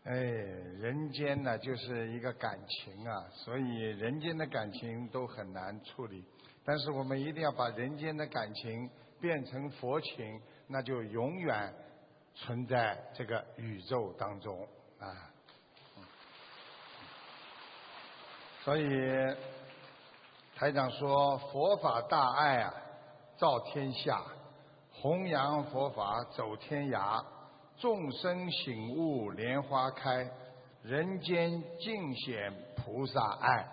人间呢就是一个感情啊，所以人间的感情都很难处理。但是我们一定要把人间的感情变成佛情，那就永远存在这个宇宙当中啊。所以台长说，佛法大爱啊，照天下，弘扬佛法走天涯。众生醒悟莲花开，人间尽显菩萨爱。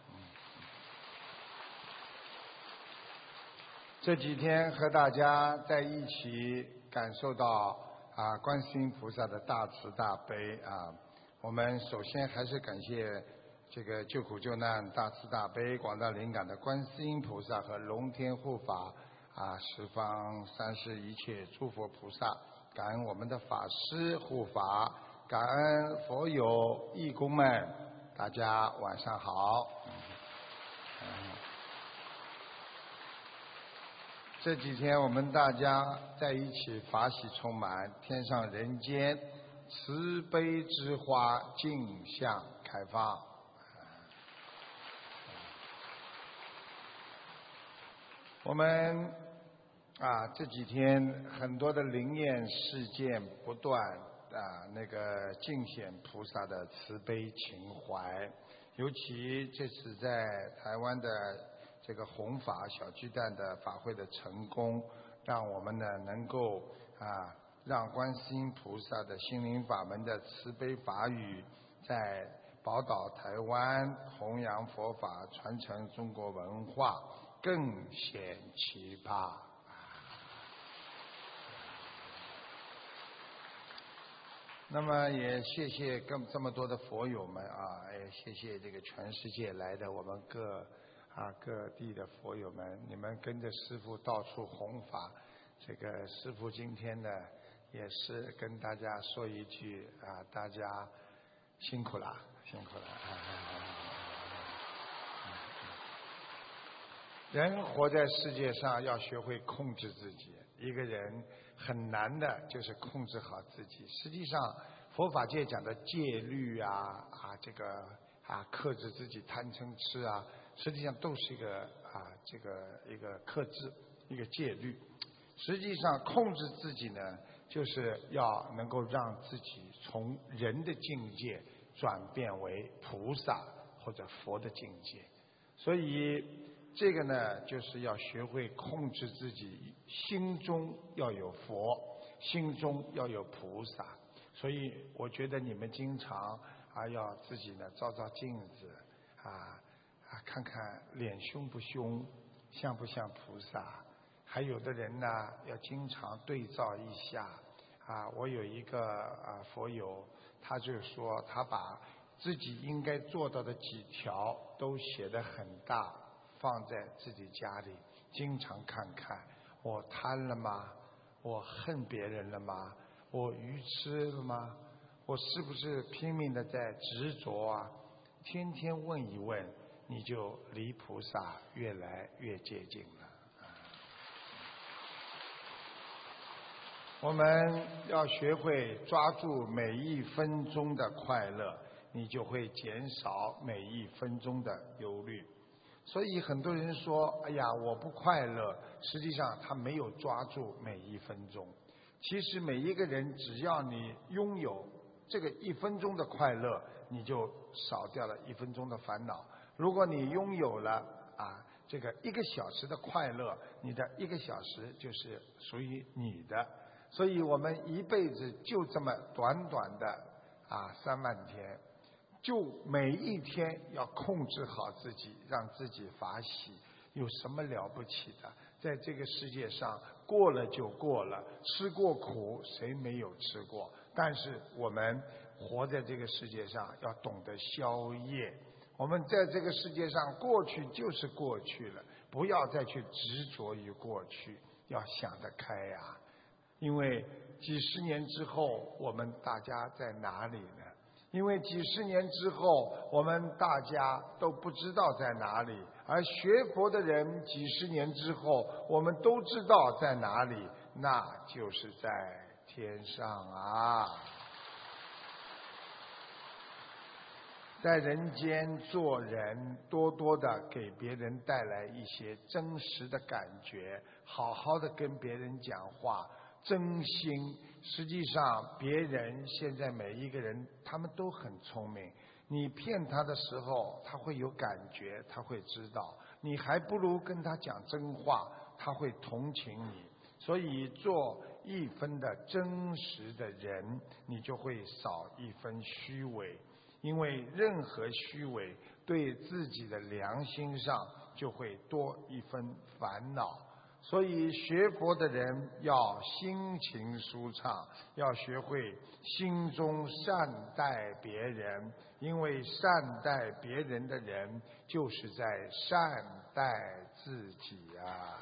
这几天和大家在一起感受到观世音菩萨的大慈大悲啊。我们首先还是感谢这个救苦救难大慈大悲广大灵感的观世音菩萨和龙天护法十方三世一切诸佛菩萨。感恩我们的法师护法，感恩佛友义工们，大家晚上好。这几天我们大家在一起法喜充满，天上人间慈悲之花竞相开放。我们这几天很多的灵验事件不断尽显菩萨的慈悲情怀，尤其这次在台湾的这个弘法小巨蛋的法会的成功，让我们呢能够让观世音菩萨的心灵法门的慈悲法语在宝岛台湾弘扬佛法，传承中国文化，更显奇葩。那么也谢谢这么多的佛友们也谢谢这个全世界来的我们各地的佛友们，你们跟着师父到处弘法。这个师父今天呢也是跟大家说一句大家辛苦了，辛苦了。人活在世界上要学会控制自己，一个人很难的就是控制好自己。实际上佛法界讲的戒律克制自己贪嗔痴实际上都是一个克制，一个戒律。实际上控制自己呢，就是要能够让自己从人的境界转变为菩萨或者佛的境界。所以这个呢，就是要学会控制自己，心中要有佛，心中要有菩萨。所以我觉得你们经常要自己呢照照镜子看看脸凶不凶，像不像菩萨。还有的人呢要经常对照一下我有一个佛友，他就说他把自己应该做到的几条都写得很大，放在自己家里，经常看看，我贪了吗？我恨别人了吗？我愚痴了吗？我是不是拼命的在执着天天问一问，你就离菩萨越来越接近了。我们要学会抓住每一分钟的快乐，你就会减少每一分钟的忧虑。所以很多人说，哎呀，我不快乐，实际上他没有抓住每一分钟。其实每一个人，只要你拥有这个1分钟的快乐，你就少掉了1分钟的烦恼。如果你拥有了这个1个小时的快乐，你的1个小时就是属于你的。所以我们一辈子就这么短短的3万天，就每一天要控制好自己，让自己法喜。有什么了不起的？在这个世界上过了就过了，吃过苦谁没有吃过？但是我们活在这个世界上要懂得消业。我们在这个世界上过去就是过去了，不要再去执着于过去，要想得开因为几十年之后我们大家在哪里呢？因为几十年之后我们大家都不知道在哪里，而学佛的人几十年之后我们都知道在哪里，那就是在天上在人间做人，多多的给别人带来一些真实的感觉，好好的跟别人讲话，真心。实际上别人现在每一个人他们都很聪明，你骗他的时候他会有感觉，他会知道，你还不如跟他讲真话，他会同情你。所以做一分的真实的人，你就会少一分虚伪，因为任何虚伪对自己的良心上就会多一分烦恼。所以学佛的人要心情舒畅，要学会心中善待别人，因为善待别人的人就是在善待自己啊。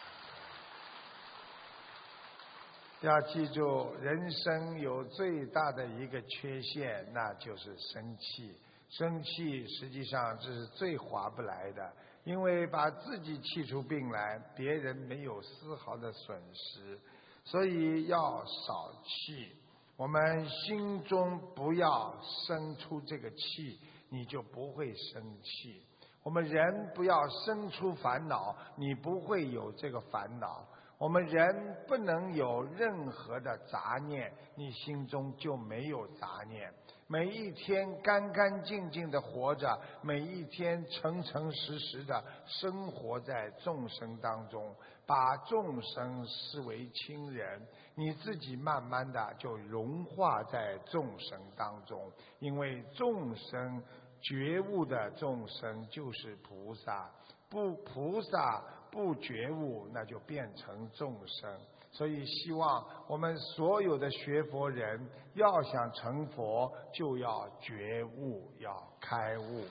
要记住，人生有最大的一个缺陷，那就是生气。生气实际上这是最划不来的，因为把自己气出病来，别人没有丝毫的损失。所以要少气，我们心中不要生出这个气，你就不会生气。我们人不要生出烦恼，你不会有这个烦恼。我们人不能有任何的杂念，你心中就没有杂念。每一天干干净净的活着，每一天诚诚实实的生活在众生当中，把众生视为亲人，你自己慢慢的就融化在众生当中。因为众生觉悟的众生就是菩萨，菩萨不觉悟，那就变成众生。所以希望我们所有的学佛人要想成佛，就要觉悟，要开悟。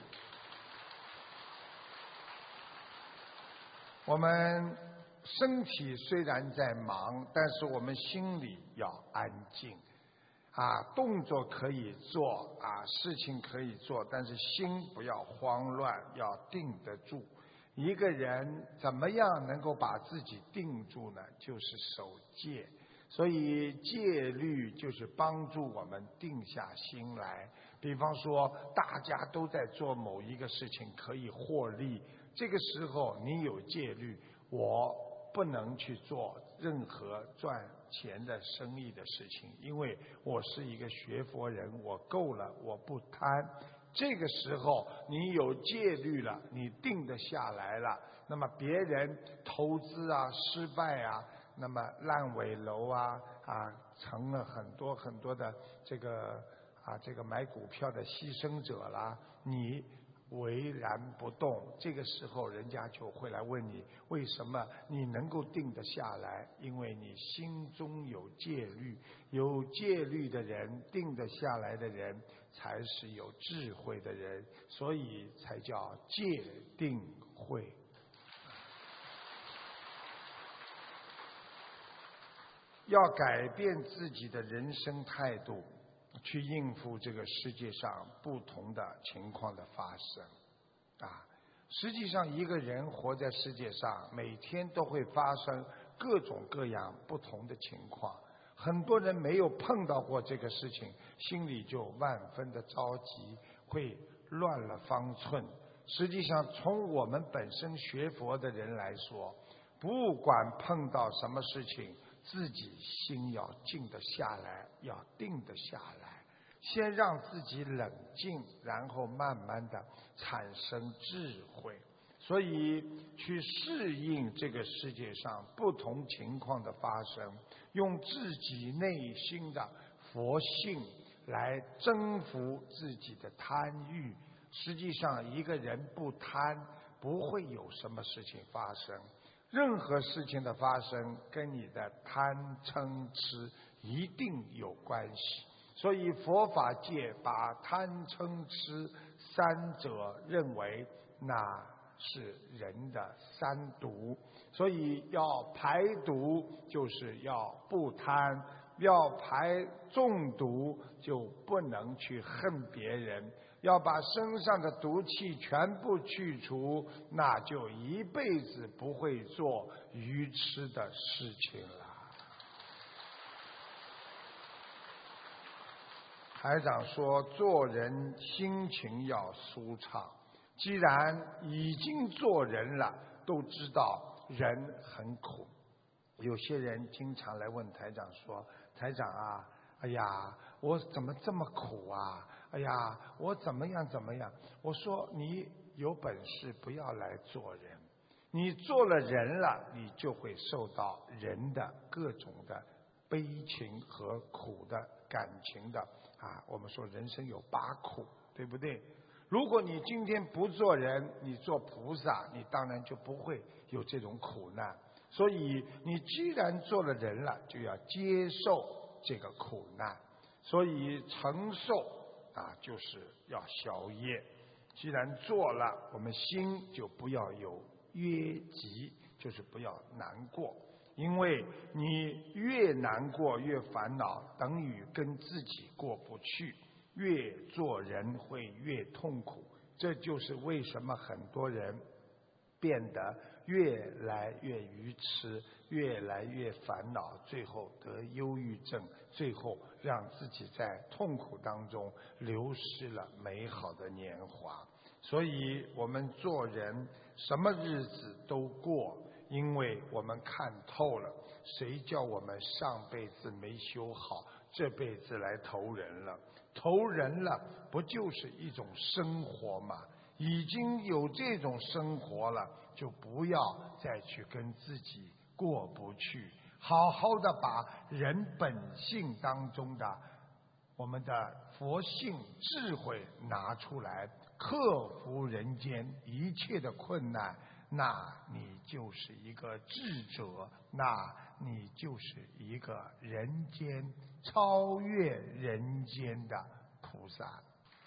我们身体虽然在忙，但是我们心里要安静动作可以做事情可以做，但是心不要慌乱，要定得住。一个人怎么样能够把自己定住呢？就是守戒。所以戒律就是帮助我们定下心来。比方说大家都在做某一个事情可以获利，这个时候你有戒律，我不能去做任何赚钱的生意的事情，因为我是一个学佛人，我够了，我不贪。这个时候你有戒律了，你定得下来了，那么别人投资失败那么烂尾楼成了很多很多的这个买股票的牺牲者啦，你巍然不动，这个时候人家就会来问你，为什么你能够定得下来？因为你心中有戒律，有戒律的人，定得下来的人才是有智慧的人，所以才叫戒定慧。要改变自己的人生态度，去应付这个世界上不同的情况的发生实际上一个人活在世界上，每天都会发生各种各样不同的情况。很多人没有碰到过这个事情，心里就万分的着急，会乱了方寸。实际上从我们本身学佛的人来说，不管碰到什么事情，自己心要静得下来，要定得下来，先让自己冷静，然后慢慢的产生智慧。所以去适应这个世界上不同情况的发生，用自己内心的佛性来征服自己的贪欲。实际上一个人不贪，不会有什么事情发生。任何事情的发生跟你的贪嗔痴一定有关系。所以佛法界把贪嗔痴三者认为那是人的三毒，所以要排毒就是要不贪，要排中毒就不能去恨别人，要把身上的毒气全部去除，那就一辈子不会做愚痴的事情了。 台长说，做人心情要舒畅。既然已经做人了，都知道人很苦。有些人经常来问台长说：“台长啊，哎呀，我怎么这么苦啊？哎呀，我怎么样怎么样？”我说：“你有本事不要来做人，你做了人了，你就会受到人的各种的悲情和苦的感情的啊。我们说人生有8苦，对不对？如果你今天不做人，你做菩萨，你当然就不会有这种苦难。所以你既然做了人了，就要接受这个苦难。所以承受啊，就是要消业。既然做了，我们心就不要有约急，就是不要难过。因为你越难过越烦恼，等于跟自己过不去，越做人会越痛苦。这就是为什么很多人变得越来越愚痴，越来越烦恼，最后得忧郁症，最后让自己在痛苦当中流失了美好的年华。所以我们做人什么日子都过，因为我们看透了，谁叫我们上辈子没修好，这辈子来投人了？投人了，不就是一种生活吗？已经有这种生活了，就不要再去跟自己过不去，好好的把人本性当中的我们的佛性智慧拿出来，克服人间一切的困难，那你就是一个智者，那你就是一个人间超越人间的菩萨。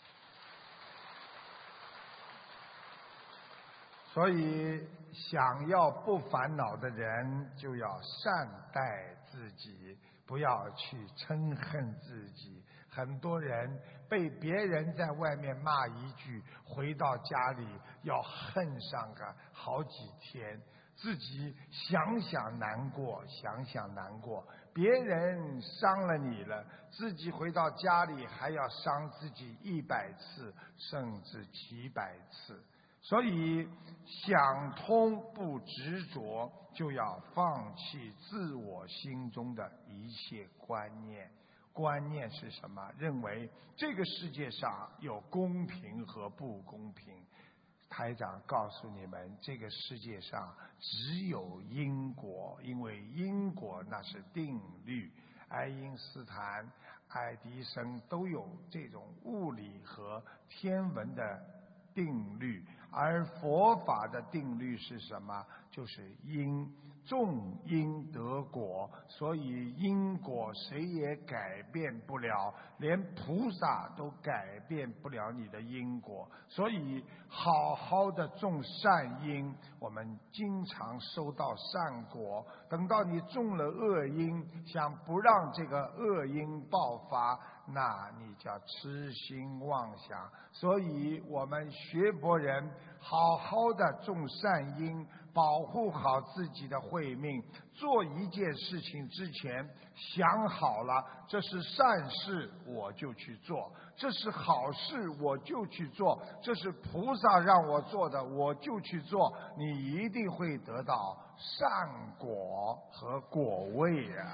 所以想要不烦恼的人，就要善待自己，不要去嗔恨自己。很多人被别人在外面骂一句，回到家里要恨上个好几天，自己想想难过，想想难过。别人伤了你了，自己回到家里还要伤自己100次，甚至几百次。所以想通不执着，就要放弃自我心中的一切观念。观念是什么？认为这个世界上有公平和不公平。台长告诉你们，这个世界上只有因果，因为因果那是定律。爱因斯坦、爱迪生都有这种物理和天文的定律，而佛法的定律是什么？就是因，种因得果。所以因果谁也改变不了，连菩萨都改变不了你的因果。所以好好的种善因，我们经常收到善果。等到你种了恶因，想不让这个恶因爆发，那你叫痴心妄想。所以我们学佛人好好的种善因，保护好自己的慧命。做一件事情之前想好了，这是善事我就去做，这是好事我就去做，这是菩萨让我做的我就去做，你一定会得到善果和果位啊。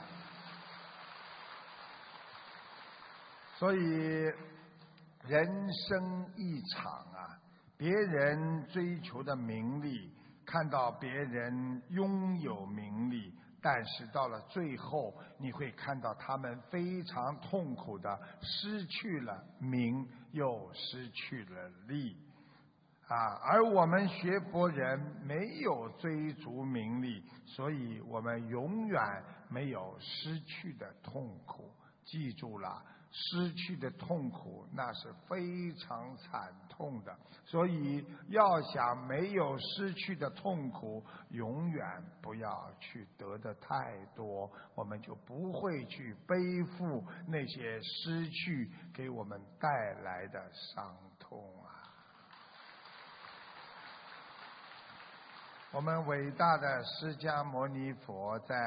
所以人生一场啊，别人追求的名利，看到别人拥有名利，但是到了最后你会看到他们非常痛苦的失去了名，又失去了利而我们学佛人没有追逐名利，所以我们永远没有失去的痛苦。记住了，失去的痛苦那是非常惨痛的，所以要想没有失去的痛苦，永远不要去得的太多，我们就不会去背负那些失去给我们带来的伤痛啊。 我们伟大的释迦牟尼佛在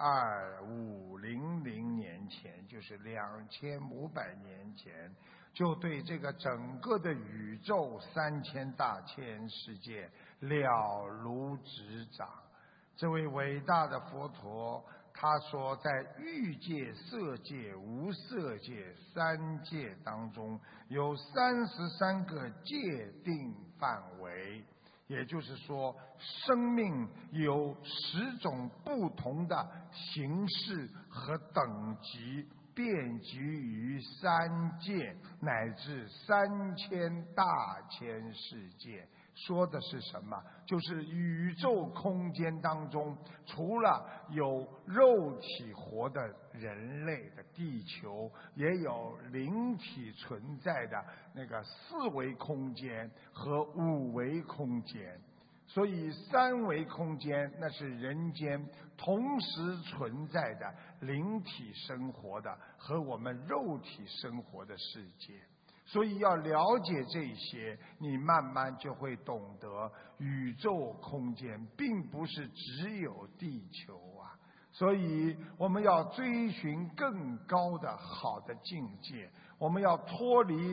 2500年前，就是2500年前，就对这个整个的宇宙3000大千世界了如指掌。这位伟大的佛陀，他说在欲界、色界、无色界3界当中，有33个界定范围。也就是说，生命有10种不同的形式和等级，遍及于3界乃至3000大千世界。说的是什么？就是宇宙空间当中，除了有肉体活的人类的地球，也有灵体存在的那个4维空间和5维空间。所以3维空间那是人间同时存在的灵体生活的和我们肉体生活的世界。所以要了解这些，你慢慢就会懂得宇宙空间并不是只有地球啊。所以我们要追寻更高的好的境界，我们要脱离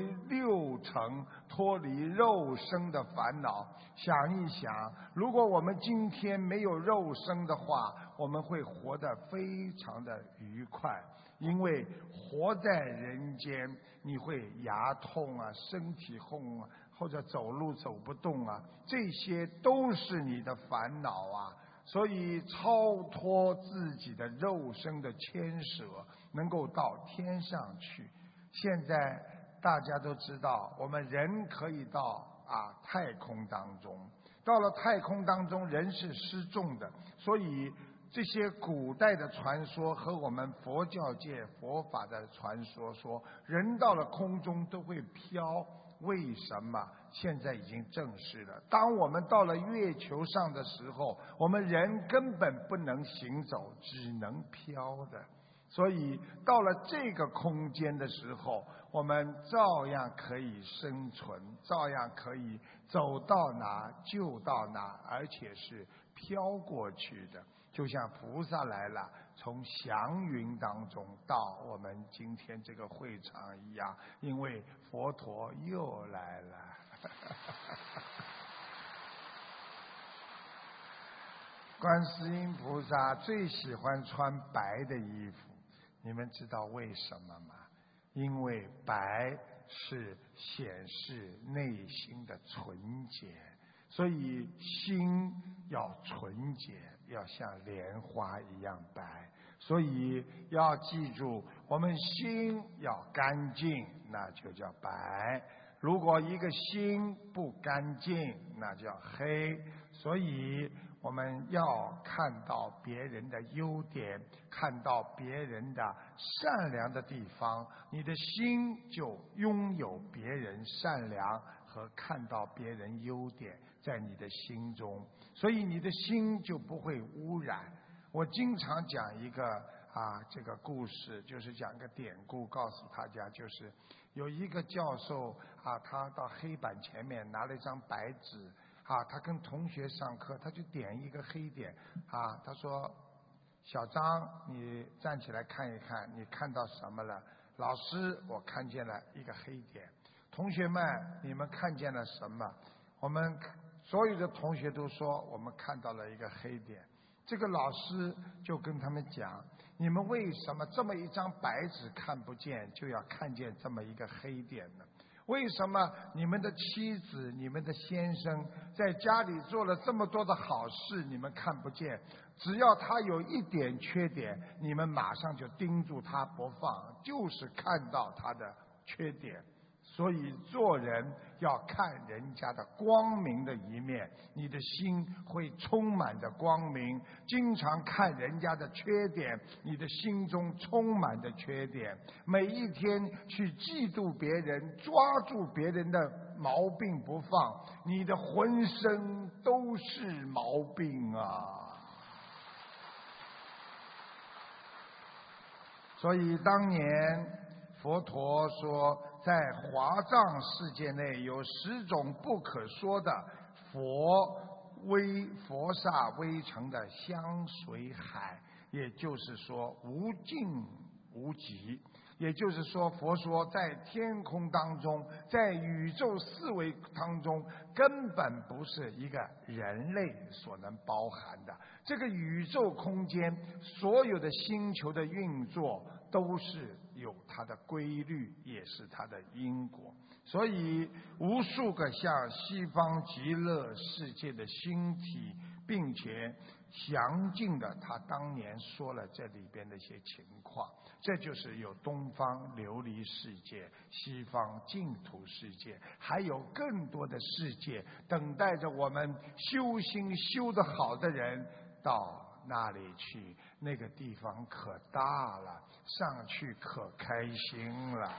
6层，脱离肉身的烦恼。想一想，如果我们今天没有肉身的话，我们会活得非常的愉快。因为活在人间，你会牙痛啊，身体痛啊，或者走路走不动啊，这些都是你的烦恼啊。所以超脱自己的肉身的牵扯，能够到天上去。现在大家都知道，我们人可以到太空当中，到了太空当中，人是失重的，所以这些古代的传说和我们佛教界佛法的传说说，人到了空中都会飘。为什么？现在已经证实了。当我们到了月球上的时候，我们人根本不能行走，只能飘的。所以到了这个空间的时候，我们照样可以生存，照样可以走到哪就到哪，而且是飘过去的。就像菩萨来了，从祥云当中到我们今天这个会场一样，因为佛陀又来了。观世音菩萨最喜欢穿白的衣服，你们知道为什么吗？因为白是显示内心的纯洁，所以心要纯洁，要像莲花一样白。所以要记住，我们心要干净，那就叫白。如果一个心不干净，那叫黑。所以我们要看到别人的优点，看到别人的善良的地方，你的心就拥有别人善良和看到别人优点在你的心中，所以你的心就不会污染。我经常讲一个这个故事，就是讲个典故告诉大家，就是有一个教授他到黑板前面拿了一张白纸他跟同学上课，他就点一个黑点他说小张你站起来看一看，你看到什么了？老师我看见了一个黑点。同学们你们看见了什么？我们所有的同学都说我们看到了一个黑点。这个老师就跟他们讲，你们为什么这么一张白纸看不见，就要看见这么一个黑点呢？为什么你们的妻子、你们的先生在家里做了这么多的好事，你们看不见？只要他有一点缺点，你们马上就盯住他不放，就是看到他的缺点。所以做人要看人家的光明的一面，你的心会充满着光明。经常看人家的缺点，你的心中充满着缺点。每一天去嫉妒别人，抓住别人的毛病不放，你的浑身都是毛病啊！所以当年佛陀说，在华藏世界内有10种不可说的，佛佛刹微尘的香水海，也就是说无尽无极。也就是说，佛说在天空当中，在宇宙四维当中，根本不是一个人类所能包含的。这个宇宙空间所有的星球的运作都是有它的规律，也是它的因果。所以无数个像西方极乐世界的星体，并且详尽的他当年说了这里边的一些情况。这就是有东方琉璃世界、西方净土世界，还有更多的世界等待着我们修心修得好的人到那里去。那个地方可大了，上去可开心了。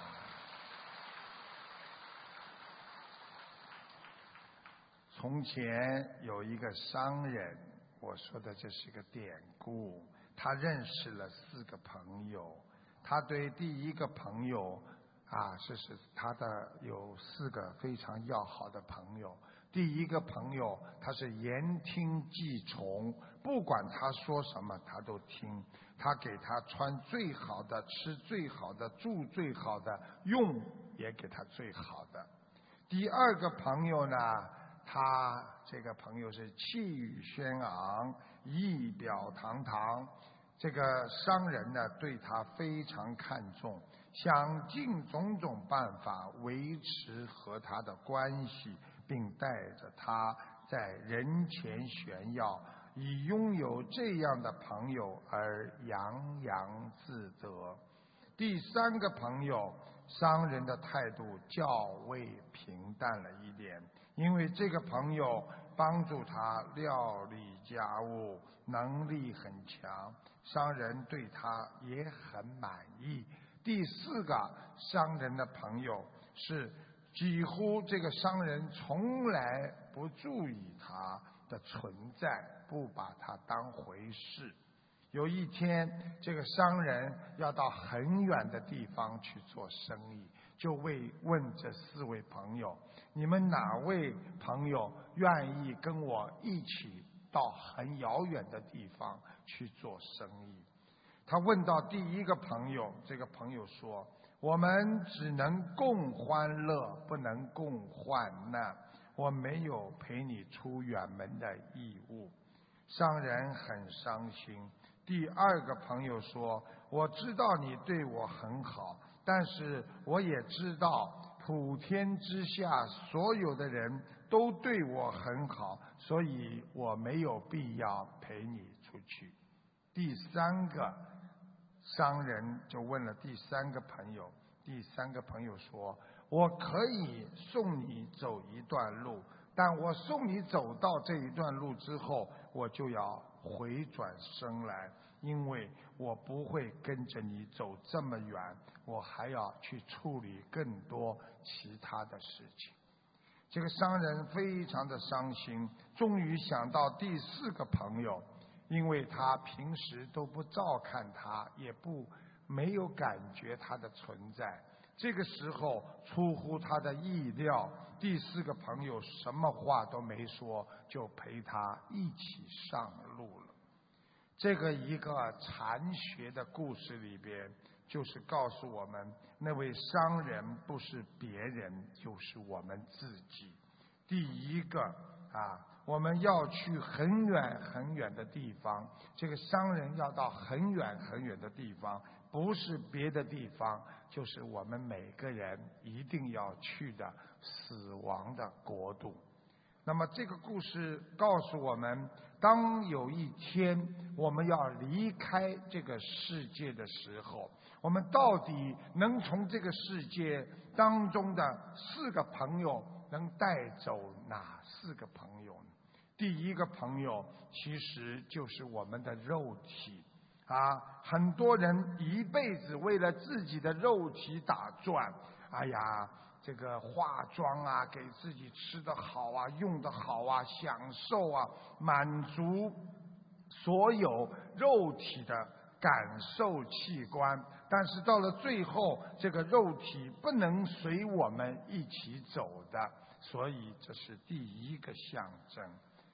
从前有一个商人，我说的这是一个典故，他认识了4个朋友。他对第一个朋友是他的有4个非常要好的朋友。第一个朋友他是言听计从，不管他说什么他都听，他给他穿最好的，吃最好的，住最好的，用也给他最好的。第二个朋友呢，他这个朋友是气宇轩昂，仪表堂堂。这个商人呢，对他非常看重，想尽种种办法维持和他的关系，并带着他在人前炫耀，以拥有这样的朋友而洋洋自得。第3个朋友，商人的态度较为平淡了一点，因为这个朋友帮助他料理家务，能力很强，商人对他也很满意。第4个商人的朋友是几乎这个商人从来不注意他的存在，不把他当回事。有一天，这个商人要到很远的地方去做生意，就问这4位朋友，你们哪位朋友愿意跟我一起到很遥远的地方去做生意？他问到第1个朋友，这个朋友说，我们只能共欢乐，不能共患难，我没有陪你出远门的义务。商人很伤心。第2个朋友说，我知道你对我很好，但是我也知道普天之下所有的人都对我很好，所以我没有必要陪你出去。第3个商人就问了第3个朋友，第3个朋友说，我可以送你走一段路，但我送你走到这一段路之后，我就要回转身来，因为我不会跟着你走这么远，我还要去处理更多其他的事情。这个商人非常的伤心，终于想到第4个朋友，因为他平时都不照看他，也没有感觉他的存在。这个时候出乎他的意料，第4个朋友什么话都没说，就陪他一起上路了。这个一个禅学的故事里边，就是告诉我们，那位商人不是别人，就是我们自己。第1个我们要去很远很远的地方，这个商人要到很远很远的地方，不是别的地方，就是我们每个人一定要去的死亡的国度。那么这个故事告诉我们，当有一天我们要离开这个世界的时候，我们到底能从这个世界当中的4个朋友能带走哪4个朋友呢？第1个朋友其实就是我们的肉体很多人一辈子为了自己的肉体打转，这个化妆给自己吃得好用得好享受满足所有肉体的感受器官，但是到了最后，这个肉体不能随我们一起走的，所以这是第1个象征。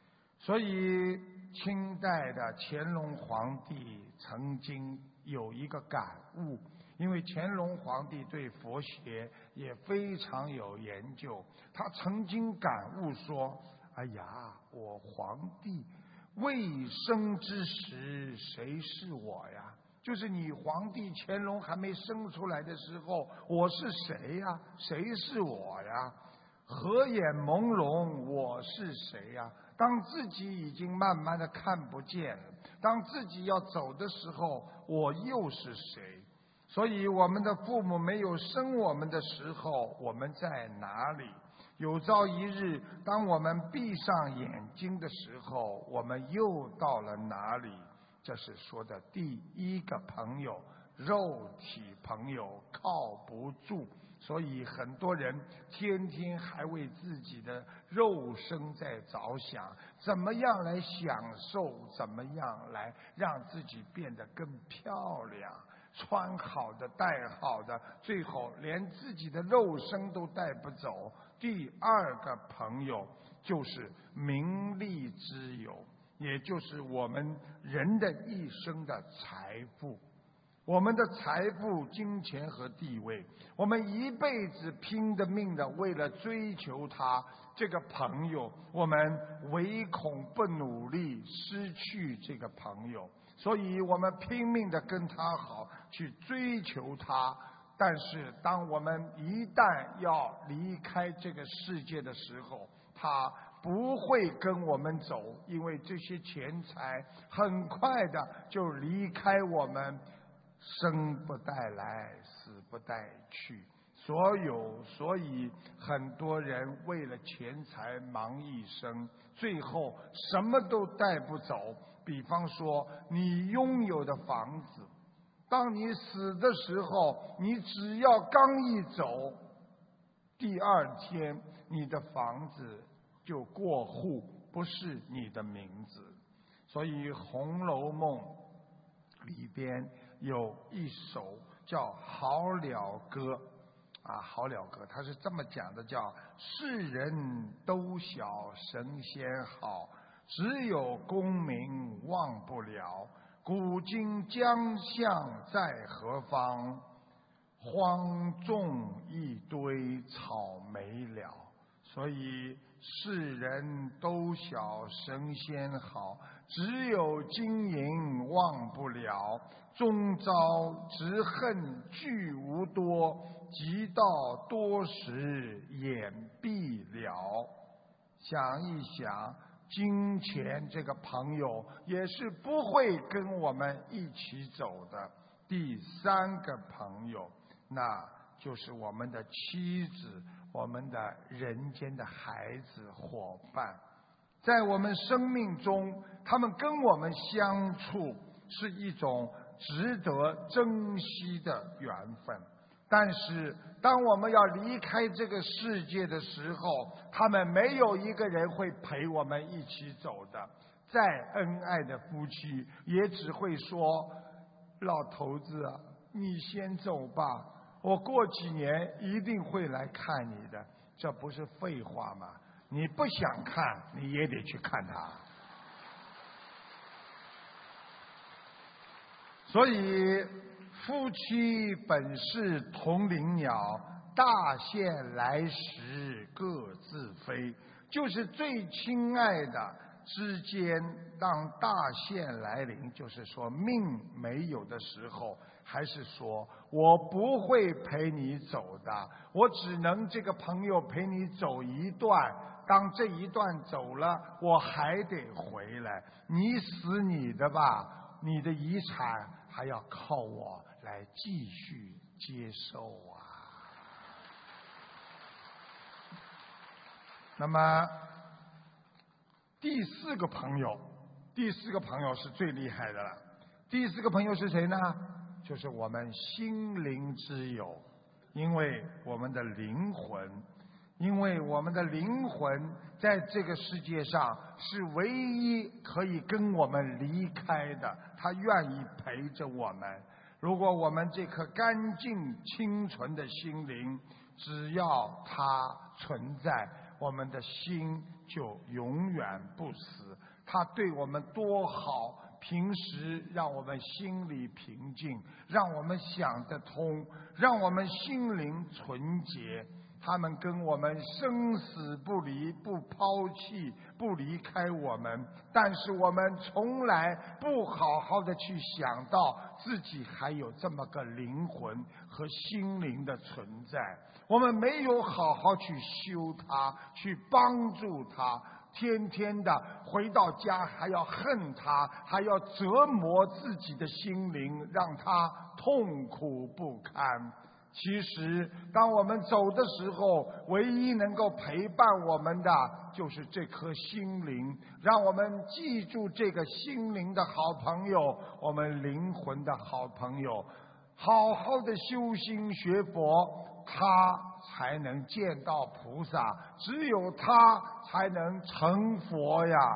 所以清代的乾隆皇帝曾经有一个感悟，因为乾隆皇帝对佛学也非常有研究，他曾经感悟说：哎呀，我皇帝未生之时，谁是我呀？就是你皇帝乾隆还没生出来的时候，我是谁呀？谁是我呀？合眼朦胧，我是谁呀？当自己已经慢慢的看不见了，当自己要走的时候，我又是谁？所以我们的父母没有生我们的时候，我们在哪里？有朝一日，当我们闭上眼睛的时候，我们又到了哪里？这是说的第一个朋友，肉体朋友靠不住。所以很多人天天还为自己的肉身在着想，怎么样来享受，怎么样来让自己变得更漂亮，穿好的戴好的，最后连自己的肉身都带不走。第二个朋友就是名利之友，也就是我们人的一生的财富。我们的财富、金钱和地位，我们一辈子拼的命的为了追求它，这个朋友，我们唯恐不努力失去这个朋友，所以我们拼命的跟他好，去追求他。但是当我们一旦要离开这个世界的时候，他不会跟我们走，因为这些钱财很快的就离开我们，生不带来，死不带去。所以很多人为了钱财忙一生，最后什么都带不走。比方说你拥有的房子，当你死的时候，你只要刚一走，第二天你的房子就过户，不是你的名字。所以《红楼梦》里边有一首叫《好了歌》啊，《好了歌》它是这么讲的，叫世人都晓神仙好，只有功名忘不了，古今将相在何方，荒种一堆草莓了。所以世人都晓神仙好，只有金银忘不了，终朝只恨聚无多，及到多时眼闭了。想一想，金钱这个朋友也是不会跟我们一起走的。第三个朋友，那就是我们的妻子，我们的人间的孩子伙伴。在我们生命中，他们跟我们相处是一种值得珍惜的缘分。但是当我们要离开这个世界的时候，他们没有一个人会陪我们一起走的。再恩爱的夫妻也只会说，老头子啊，你先走吧，我过几年一定会来看你的。这不是废话吗？你不想看你也得去看他。所以夫妻本是同林鸟，大限来时各自飞。就是最亲爱的之间，当大限来临，就是说命没有的时候，还是说我不会陪你走的，我只能这个朋友陪你走一段，当这一段走了，我还得回来。你死你的吧，你的遗产还要靠我来继续接受啊。那么第四个朋友是最厉害的了。第四个朋友是谁呢？就是我们心灵之友。因为我们的灵魂在这个世界上是唯一可以跟我们离开的，他愿意陪着我们。如果我们这颗干净清纯的心灵，只要它存在，我们的心就永远不死。 他对我们多好，平时让我们心里平静，让我们想得通，让我们心灵纯洁。他们跟我们生死不离，不抛弃，不离开我们，但是我们从来不好好的去想到自己还有这么个灵魂和心灵的存在，我们没有好好去修它，去帮助它，天天的回到家还要恨他，还要折磨自己的心灵，让他痛苦不堪。其实当我们走的时候，唯一能够陪伴我们的就是这颗心灵，让我们记住这个心灵的好朋友，我们灵魂的好朋友，好好的修心学佛，他才能见到菩萨，只有他才能成佛呀。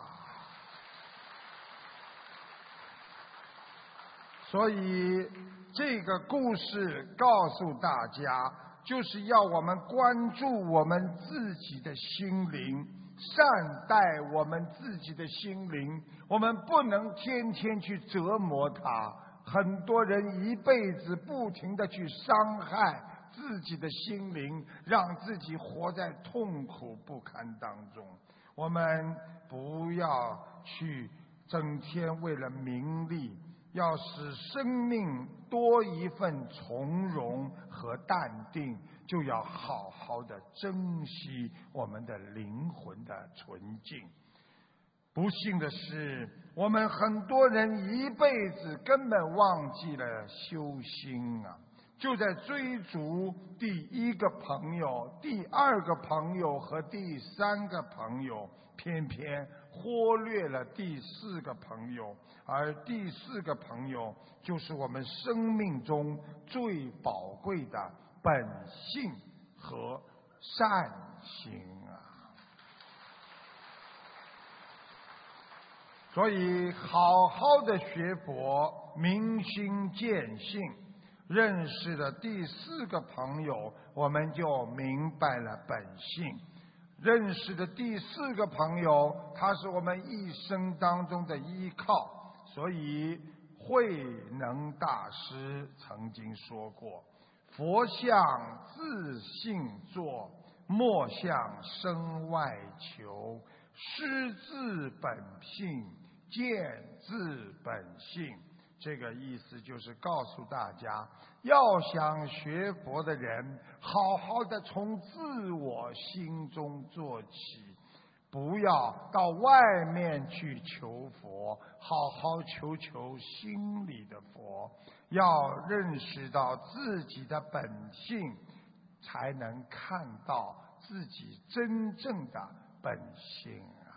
所以这个故事告诉大家，就是要我们关注我们自己的心灵，善待我们自己的心灵，我们不能天天去折磨它。很多人一辈子不停地去伤害自己的心灵，让自己活在痛苦不堪当中。我们不要去整天为了名利，要使生命多一份从容和淡定，就要好好的珍惜我们的灵魂的纯净。不幸的是，我们很多人一辈子根本忘记了修心啊，就在追逐第一个朋友、第二个朋友和第三个朋友，偏偏忽略了第四个朋友，而第四个朋友就是我们生命中最宝贵的本性和善心啊。所以好好的学佛，明心见性，认识了第四个朋友，我们就明白了本性。认识的第四个朋友，他是我们一生当中的依靠。所以慧能大师曾经说过，佛像自性作，莫向身外求，师自本性，见自本性。这个意思就是告诉大家，要想学佛的人，好好的从自我心中做起，不要到外面去求佛，好好求心里的佛，要认识到自己的本性，才能看到自己真正的本性啊。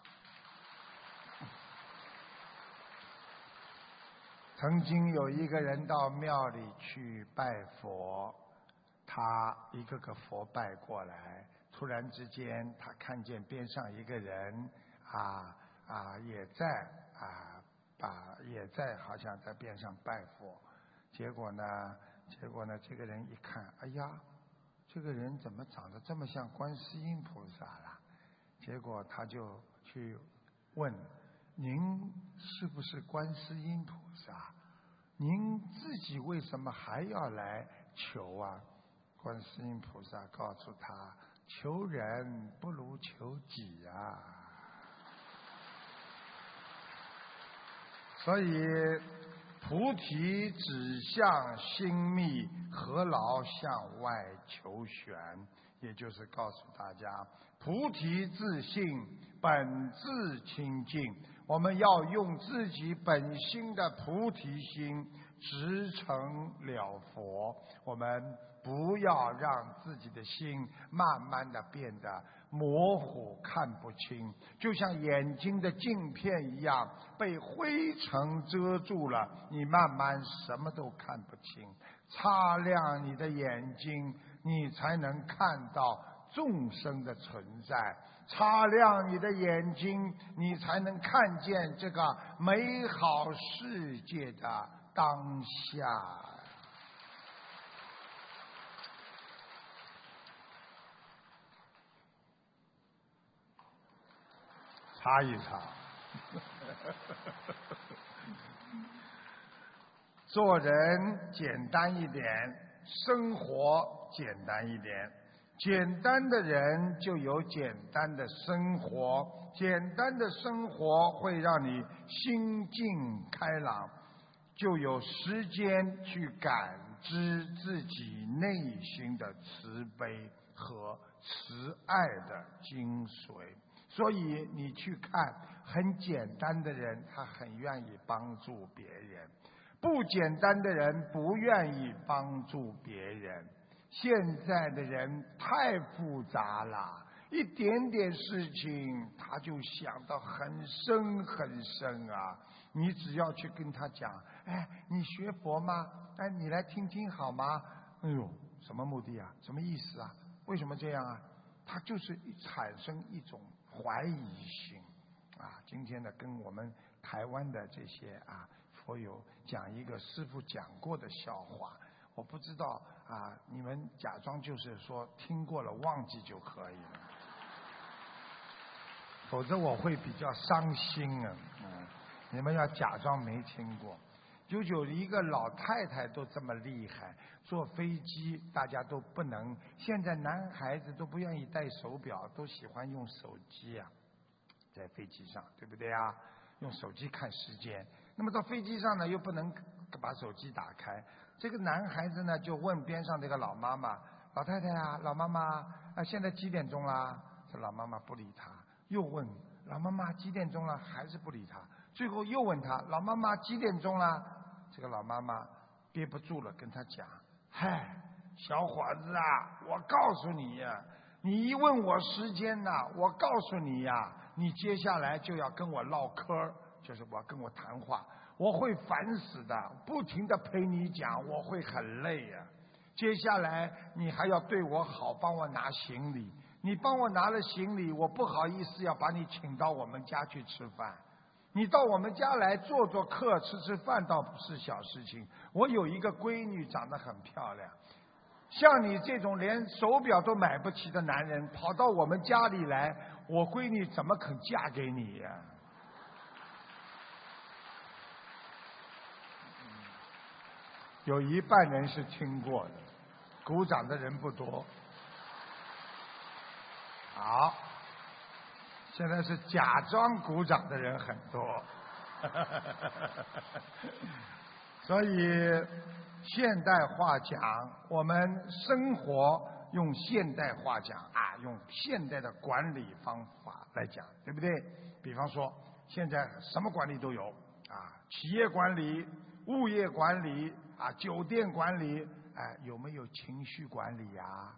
曾经有一个人到庙里去拜佛，他一个个佛拜过来，突然之间他看见边上一个人也在好像在边上拜佛。结果呢这个人一看，哎呀，这个人怎么长得这么像观世音菩萨了？结果他就去问，您是不是观世音菩萨？您自己为什么还要来求啊？观世音菩萨告诉他，求人不如求己啊。所以菩提指向心密，何劳向外求玄？也就是告诉大家，菩提自性，本自清净。我们要用自己本心的菩提心直成了佛，我们不要让自己的心慢慢的变得模糊看不清，就像眼睛的镜片一样，被灰尘遮住了，你慢慢什么都看不清。擦亮你的眼睛，你才能看到众生的存在，擦亮你的眼睛，你才能看见这个美好世界的当下。擦一擦， 做人简单一点，生活简单一点。简单的人就有简单的生活，简单的生活会让你心境开朗，就有时间去感知自己内心的慈悲和慈爱的精髓。所以你去看很简单的人，他很愿意帮助别人；不简单的人不愿意帮助别人。现在的人太复杂了，一点点事情他就想到很深很深啊。你只要去跟他讲，哎，你学佛吗？哎，你来听听好吗？哎呦，什么目的啊？什么意思啊？为什么这样啊？他就是产生一种怀疑心啊。今天呢，跟我们台湾的这些佛友讲一个师父讲过的笑话。我不知道你们假装就是说听过了忘记就可以了，否则我会比较伤心啊。你们要假装没听过。99一个老太太都这么厉害，坐飞机大家都不能。现在男孩子都不愿意戴手表，都喜欢用手机啊，在飞机上，对不对啊？用手机看时间。那么到飞机上呢，又不能把手机打开。这个男孩子呢，就问边上这个老妈妈：“老太太啊，老妈妈，现在几点钟啦？”这老妈妈不理他，又问老妈妈几点钟了，还是不理他。最后又问他：“老妈妈几点钟了？”这个老妈妈憋不住了，跟他讲：“嗨，小伙子啊，我告诉你呀，你一问我时间呐，我告诉你呀，你接下来就要跟我唠嗑，就是我跟我谈话，我会烦死的，不停地陪你讲，我会很累呀。接下来你还要对我好，帮我拿行李。你帮我拿了行李，我不好意思要把你请到我们家去吃饭。你到我们家来做做客，吃吃饭倒不是小事情。我有一个闺女长得很漂亮，像你这种连手表都买不起的男人，跑到我们家里来，我闺女怎么肯嫁给你呀？”有一半人是听过的，鼓掌的人不多。好，现在是假装鼓掌的人很多。所以现代话讲，我们生活用现代话讲用现代的管理方法来讲，对不对？比方说现在什么管理都有企业管理、物业管理酒店管理，有没有情绪管理呀？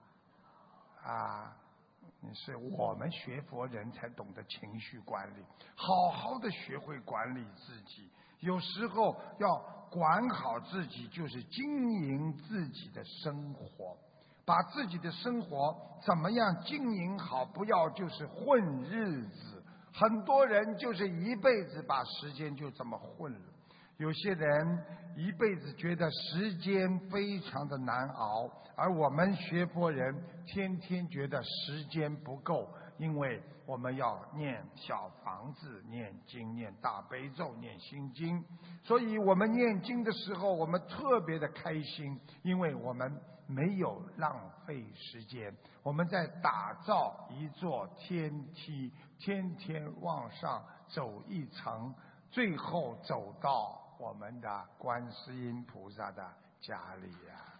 是我们学佛人才懂得情绪管理，好好的学会管理自己。有时候要管好自己，就是经营自己的生活，把自己的生活怎么样经营好，不要就是混日子。很多人就是一辈子把时间就这么混了。有些人一辈子觉得时间非常的难熬，而我们学佛人天天觉得时间不够，因为我们要念小房子、念经、念大悲咒、念心经，所以我们念经的时候我们特别的开心，因为我们没有浪费时间，我们在打造一座天梯，天天往上走一层，最后走到我们的观世音菩萨的家里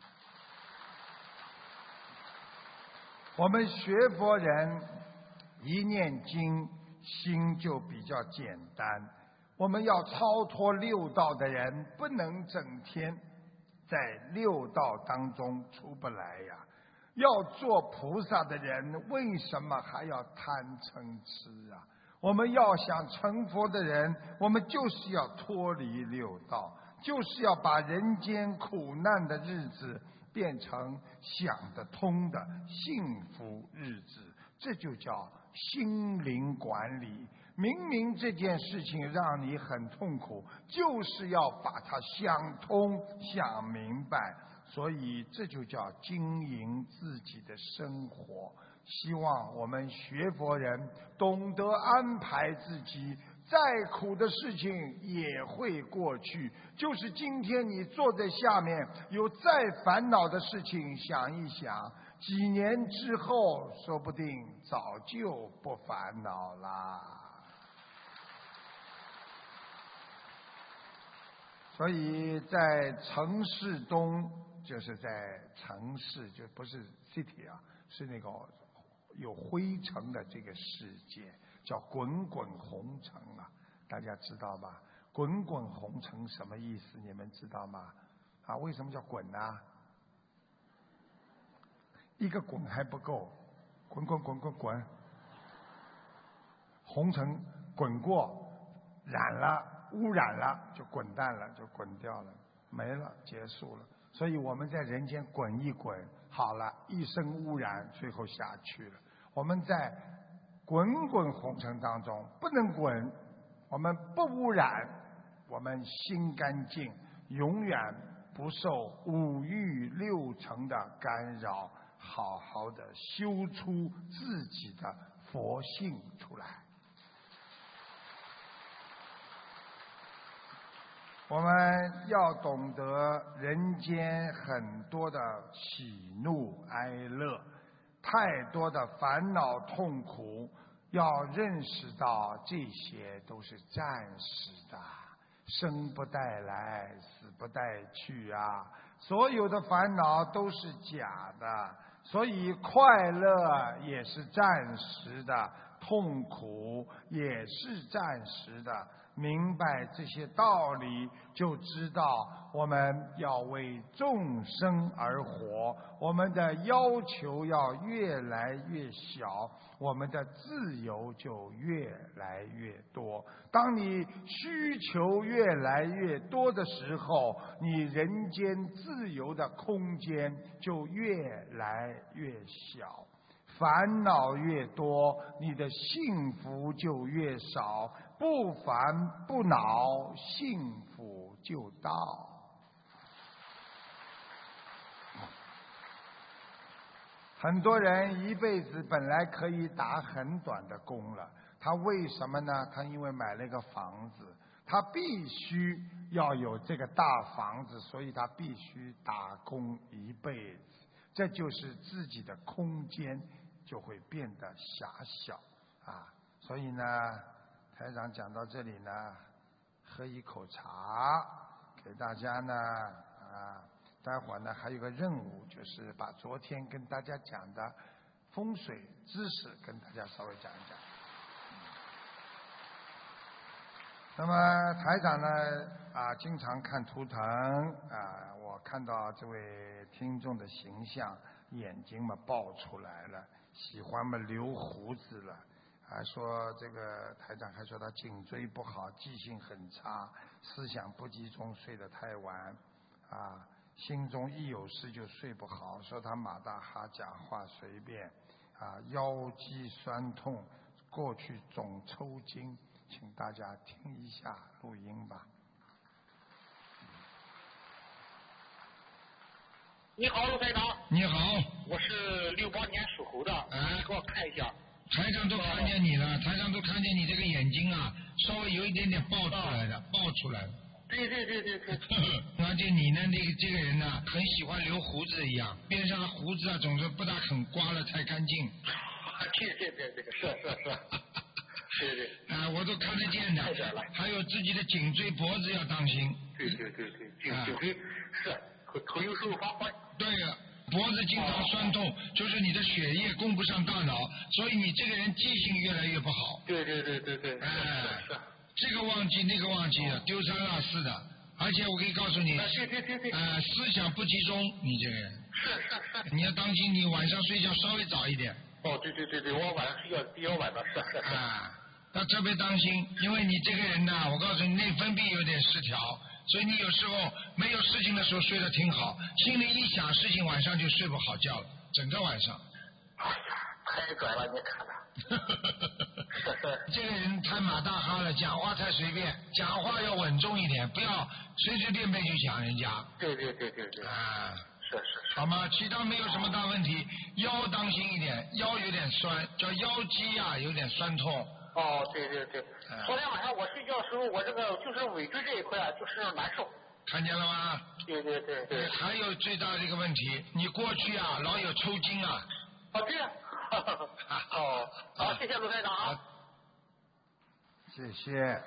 我们学佛人一念经，心就比较简单。我们要超脱六道的人，不能整天在六道当中出不来呀。要做菩萨的人，为什么还要贪嗔痴啊？我们要想成佛的人，我们就是要脱离六道，就是要把人间苦难的日子变成想得通的幸福日子，这就叫心灵管理。明明这件事情让你很痛苦，就是要把它想通想明白，所以这就叫经营自己的生活。希望我们学佛人懂得安排自己， 再苦的事情也会过去。就是今天你坐在下面，有再烦恼的事情，想一想，几年之后，说不定早就不烦恼啦。所以在城市中，就是在城市，就不是 city 啊，是那个有灰尘的这个世界，叫滚滚红尘啊，大家知道吧？滚滚红尘什么意思？你们知道吗？啊，为什么叫滚呢？一个滚还不够，滚滚滚滚滚，红尘滚过，染了，污染了，就滚蛋了，就滚掉了，没了，结束了。所以我们在人间滚一滚，好了，一生污染，最后下去了。我们在滚滚红尘当中不能滚，我们不污染，我们心干净，永远不受五欲六尘的干扰，好好的修出自己的佛性出来。我们要懂得人间很多的喜怒哀乐，太多的烦恼痛苦，要认识到这些都是暂时的，生不带来，死不带去啊！所有的烦恼都是假的，所以快乐也是暂时的，痛苦也是暂时的。明白这些道理，就知道我们要为众生而活，我们的要求要越来越小，我们的自由就越来越多。当你需求越来越多的时候，你人间自由的空间就越来越小。烦恼越多，你的幸福就越少。不烦不恼，幸福就到。很多人一辈子本来可以打很短的工了，他为什么呢？他因为买了一个房子，他必须要有这个大房子，所以他必须打工一辈子。这就是自己的空间就会变得狭小啊！所以呢，台长讲到这里呢，喝一口茶，给大家呢待会儿呢还有个任务，就是把昨天跟大家讲的风水知识跟大家稍微讲一讲。那么台长呢经常看图腾我看到这位听众的形象，眼睛嘛爆出来了，喜欢嘛留胡子了，还说这个台长还说他颈椎不好，记性很差，思想不集中，睡得太晚心中一有事就睡不好，说他马大哈讲话随便腰肌酸痛，过去总抽筋，请大家听一下录音吧。 你好，卢台长。 你好， 我是68年属猴的，你给我看一下。 台长都看见你了，台长都看见你这个眼睛稍微有一点点爆出来了。 对。 而且你呢，这个人呢，很喜欢留胡子一样，边上的胡子总是不大肯刮了才干净。 是。 我都看得见的。还有自己的颈椎脖子要当心。 对，颈椎是头有时候发昏。 对了。脖子经常酸痛，就是你的血液供不上大脑，所以你这个人记性越来越不好。 对。 是。这个忘记那个忘记了，丢三落四的。而且我可以告诉你， 对。 思想不集中，你这个人。 是。 你要当心，你晚上睡觉稍微早一点。 对，我晚上睡觉比较晚的，是。 要特别当心，因为你这个人呢，我告诉你，内分泌有点失调。所以你有时候没有事情的时候睡得挺好，心里一想事情，晚上就睡不好觉了，整个晚上。 哎呀，太准了，你看看。 这个人太马大哈了，讲话太随便，讲话要稳重一点，不要随随便便就讲人家。 对。是。 好吗？其他没有什么大问题，腰当心一点，腰有点酸，叫腰肌有点酸痛。 哦，对对对，昨天晚上我睡觉的时候，我这个就是尾椎这一块啊，就是难受。 看见了吗？ 对对对对。 还有最大的一个问题，你过去啊老有抽筋啊。 哦，对啊。哦，好，谢谢卢台长啊。 谢谢。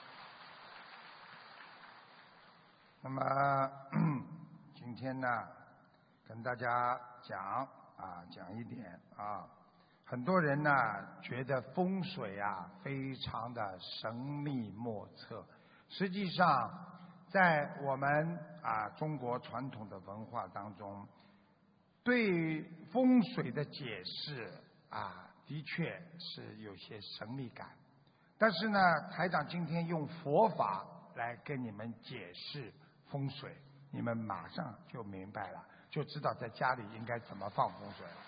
那么今天呢，跟大家讲一点啊，很多人呢觉得风水啊非常的神秘莫测，实际上在我们中国传统的文化当中，对风水的解释的确是有些神秘感，但是呢，台长今天用佛法来跟你们解释风水，你们马上就明白了，就知道在家里应该怎么放风水了。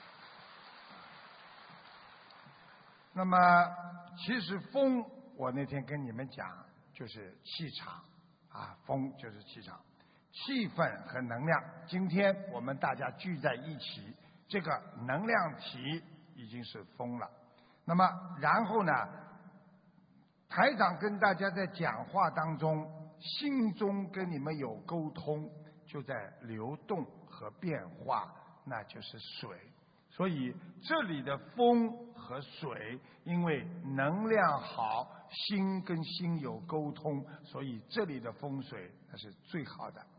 那么其实风，我那天跟你们讲就是气场风就是气场，气氛和能量。今天我们大家聚在一起，这个能量体已经是风了。那么然后呢，台长跟大家在讲话当中，心中跟你们有沟通，就在流动和变化，那就是水。所以这里的风和水，因为能量好，心跟心有沟通，所以这里的风水那是最好的。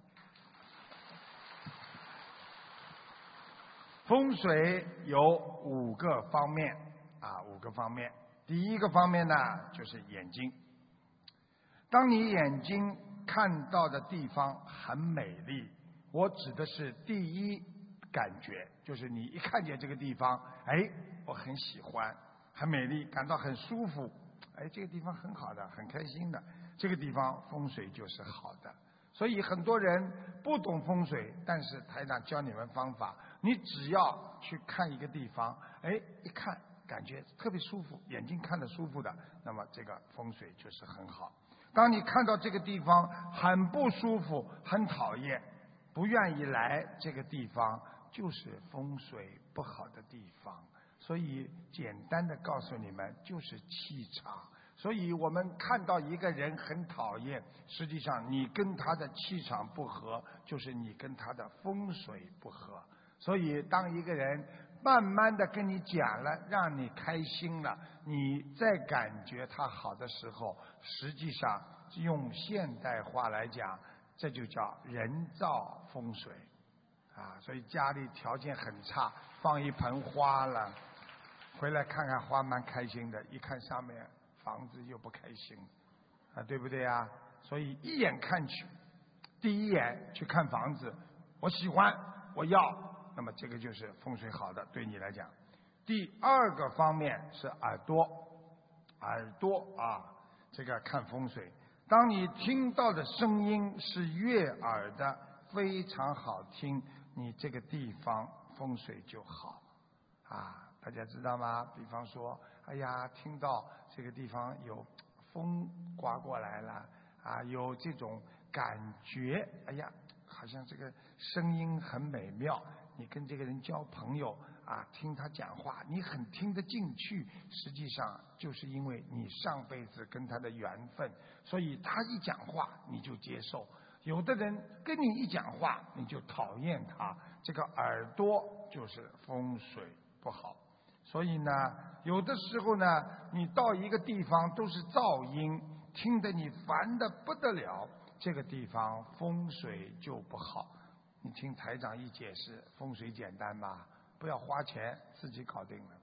风水有5个方面5个方面。第一个方面呢，就是眼睛。当你眼睛看到的地方很美丽，我指的是第一感觉，就是你一看见这个地方，我很喜欢，很美丽，感到很舒服，这个地方很好的，很开心的，这个地方风水就是好的。所以很多人不懂风水，但是台长教你们方法，你只要去看一个地方，一看感觉特别舒服，眼睛看得舒服的，那么这个风水就是很好。当你看到这个地方很不舒服，很讨厌，不愿意来这个地方，就是风水不好的地方。所以简单的告诉你们，就是气场。所以我们看到一个人很讨厌，实际上你跟他的气场不合，就是你跟他的风水不合。所以当一个人慢慢的跟你讲了，让你开心了，你再感觉他好的时候，实际上用现代话来讲，这就叫人造风水所以家里条件很差，放一盆花了，回来看看花蛮开心的，一看上面房子又不开心对不对啊？所以一眼看去，第一眼去看房子，我喜欢，我要，那么这个就是风水好的，对你来讲。第二个方面是耳朵这个看风水，当你听到的声音是悦耳的，非常好听，你这个地方风水就好大家知道吗？比方说，听到这个地方有风刮过来了有这种感觉，好像这个声音很美妙，你跟这个人交朋友听他讲话，你很听得进去，实际上就是因为你上辈子跟他的缘分，所以他一讲话你就接受。有的人跟你一讲话你就讨厌他，这个耳朵就是风水不好。所以呢，有的时候呢，你到一个地方都是噪音，听得你烦得不得了，这个地方风水就不好。你听台长一解释，风水简单吧，不要花钱，自己搞定了。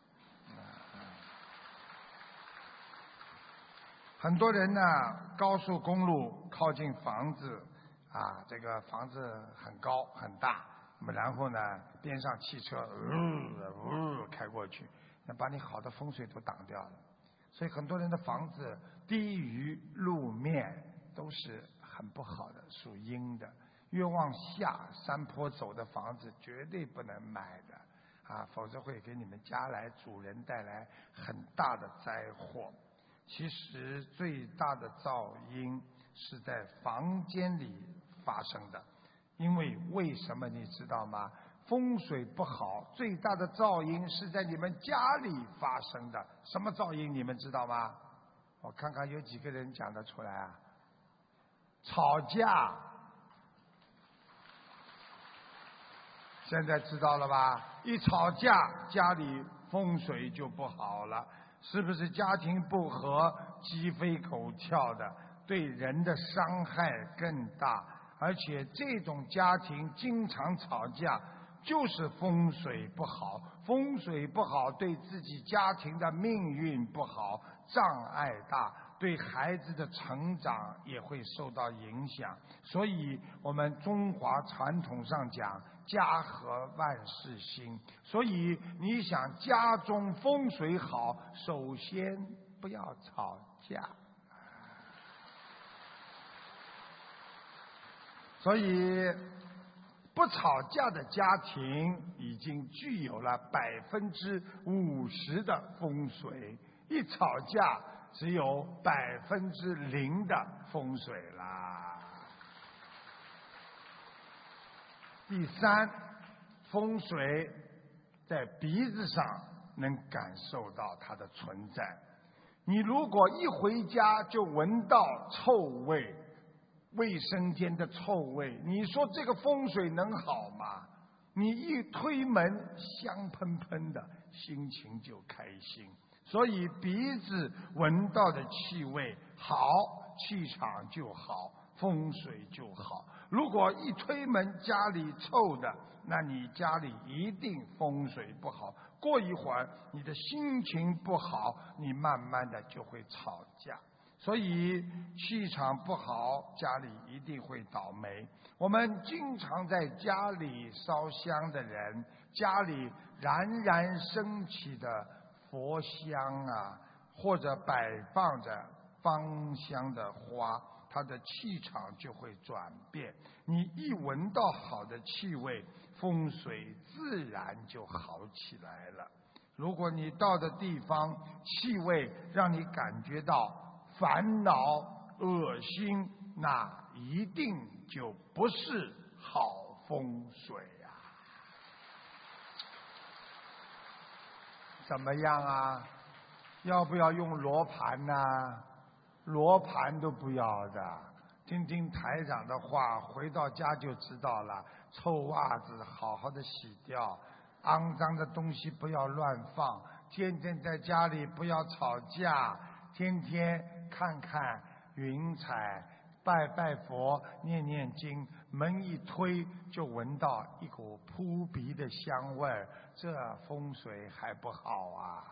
很多人呢，高速公路靠近房子这个房子很高很大，那么然后呢，边上汽车开过去，那把你好的风水都挡掉了。所以很多人的房子低于路面都是很不好的，属阴的。越往下山坡走的房子绝对不能买的否则会给你们家来主人带来很大的灾祸。其实最大的噪音是在房间里发生的，因为什么你知道吗？ 风水不好，最大的噪音是在你们家里发生的。什么噪音你们知道吗？我看看有几个人讲得出来啊？吵架。现在知道了吧？一吵架，家里风水就不好了，是不是家庭不和，鸡飞狗跳的，对人的伤害更大？而且这种家庭经常吵架，就是风水不好。风水不好，对自己家庭的命运不好，障碍大，对孩子的成长也会受到影响。所以我们中华传统上讲，家和万事兴。所以你想家中风水好，首先不要吵架。所以不吵架的家庭已经具有了50%的风水，一吵架只有0%的风水啦。第三，风水在鼻子上能感受到它的存在。你如果一回家就闻到臭味，卫生间的臭味，你说这个风水能好吗？你一推门，香喷喷的，心情就开心。所以鼻子闻到的气味好，气场就好，风水就好。如果一推门家里臭的，那你家里一定风水不好。过一会儿你的心情不好，你慢慢的就会吵架。所以气场不好，家里一定会倒霉。我们经常在家里烧香的人，家里冉冉升起的佛香啊，或者摆放着芳香的花，它的气场就会转变。你一闻到好的气味，风水自然就好起来了。如果你到的地方气味让你感觉到烦恼、恶心，那一定就不是好风水啊！怎么样啊？要不要用罗盘呢？罗盘都不要的，听听台长的话，回到家就知道了。臭袜子好好的洗掉，肮脏的东西不要乱放，天天在家里不要吵架，天天看看云彩，拜拜佛，念念经，门一推就闻到一股扑鼻的香味儿，这风水还不好啊？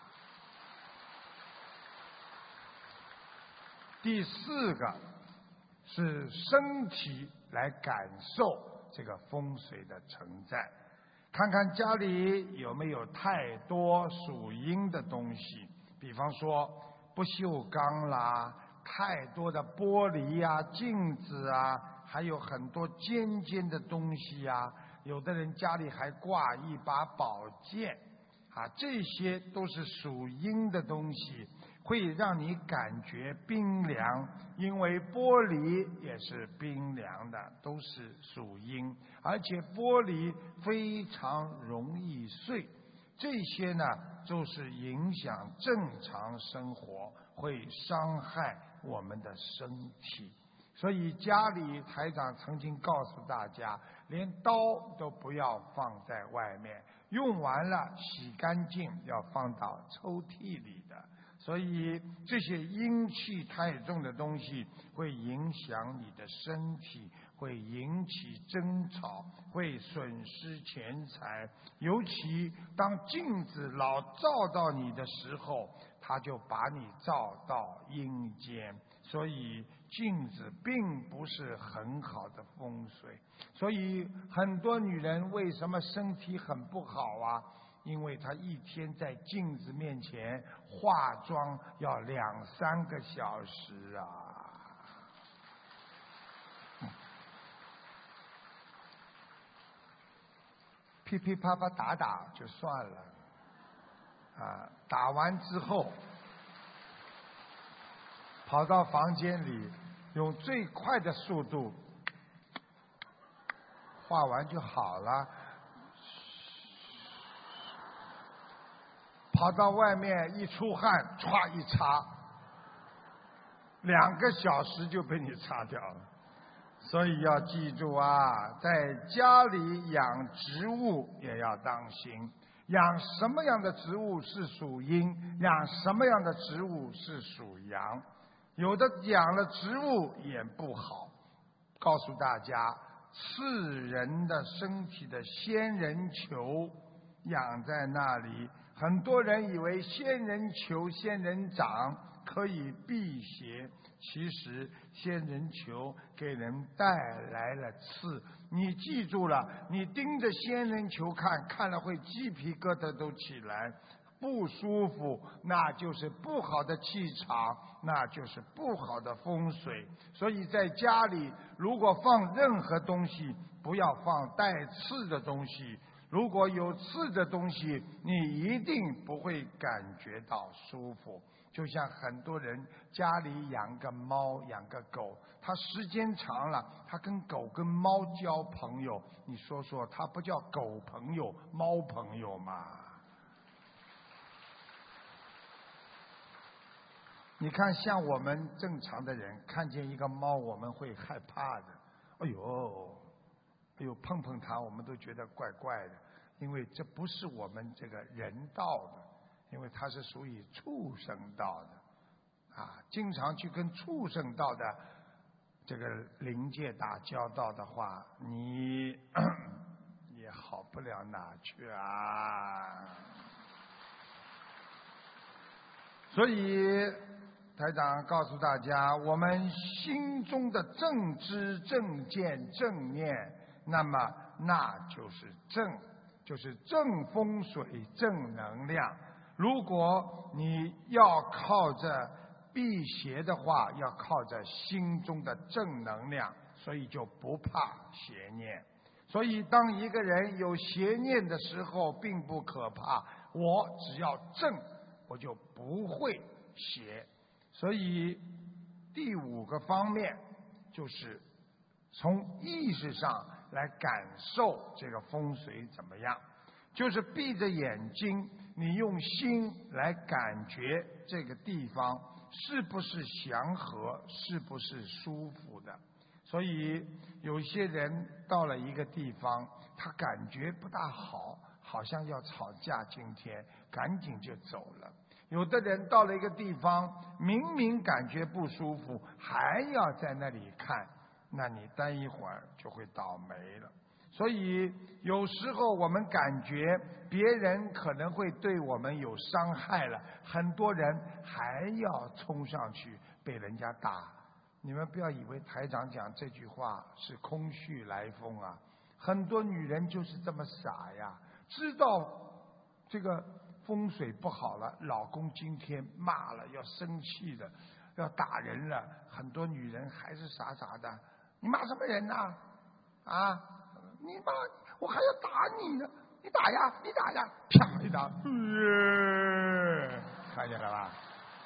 第四个是身体来感受这个风水的存在，看看家里有没有太多属阴的东西，比方说不锈钢啦，太多的玻璃啊、镜子啊，还有很多尖尖的东西啊，有的人家里还挂一把宝剑啊，这些都是属阴的东西，会让你感觉冰凉，因为玻璃也是冰凉的，都是属阴，而且玻璃非常容易碎，这些呢就是影响正常生活，会伤害我们的身体。所以家里台长曾经告诉大家，连刀都不要放在外面，用完了洗干净要放到抽屉里的。所以这些阴气太重的东西会影响你的身体，会引起争吵，会损失钱财。尤其当镜子老照到你的时候，它就把你照到阴间。所以镜子并不是很好的风水。所以很多女人为什么身体很不好啊？因为她一天在镜子面前化妆要2-3个小时啊。噼噼啪啪打打就算了啊，打完之后跑到房间里用最快的速度画完就好了。 跑到外面一出汗，歘一擦，2个小时就被你擦掉了。所以要记住啊，在家里养植物也要当心，养什么样的植物是属阴，养什么样的植物是属阳。有的养了植物也不好。告诉大家，刺人的身体的仙人球养在那里，很多人以为仙人球、仙人掌可以辟邪，其实仙人球给人带来了刺。你记住了，你盯着仙人球看，看了会鸡皮疙瘩都起来，不舒服，那就是不好的气场，那就是不好的风水。所以在家里如果放任何东西，不要放带刺的东西。如果有刺的东西，你一定不会感觉到舒服。就像很多人家里养个猫养个狗，他时间长了，他跟狗跟猫交朋友，你说说他不叫狗朋友猫朋友吗？你看像我们正常的人看见一个猫我们会害怕的，哎呦碰碰它我们都觉得怪怪的，因为这不是我们这个人道的，因为它是属于畜生道的啊。经常去跟畜生道的这个灵界打交道的话，你也好不了哪去啊。所以台长告诉大家，我们心中的正知正见正念，那么那就是正，就是正风水正能量。如果你要靠着辟邪的话，要靠着心中的正能量，所以就不怕邪念。所以当一个人有邪念的时候并不可怕，我只要正，我就不会邪。所以第5个方面就是从意识上来感受这个风水怎么样，就是闭着眼睛，你用心来感觉这个地方是不是祥和，是不是舒服的。所以有些人到了一个地方，他感觉不大好，好像要吵架，今天赶紧就走了。有的人到了一个地方，明明感觉不舒服，还要在那里看，那你待一会儿就会倒霉了。所以有时候我们感觉别人可能会对我们有伤害了，很多人还要冲上去被人家打。你们不要以为台长讲这句话是空穴来风啊，很多女人就是这么傻呀，知道这个风水不好了，老公今天骂了，要生气的，要打人了，很多女人还是傻傻的。你骂什么人呐？啊，你骂我还要打你呢，你打呀，你打呀，啪一打，看见了吧？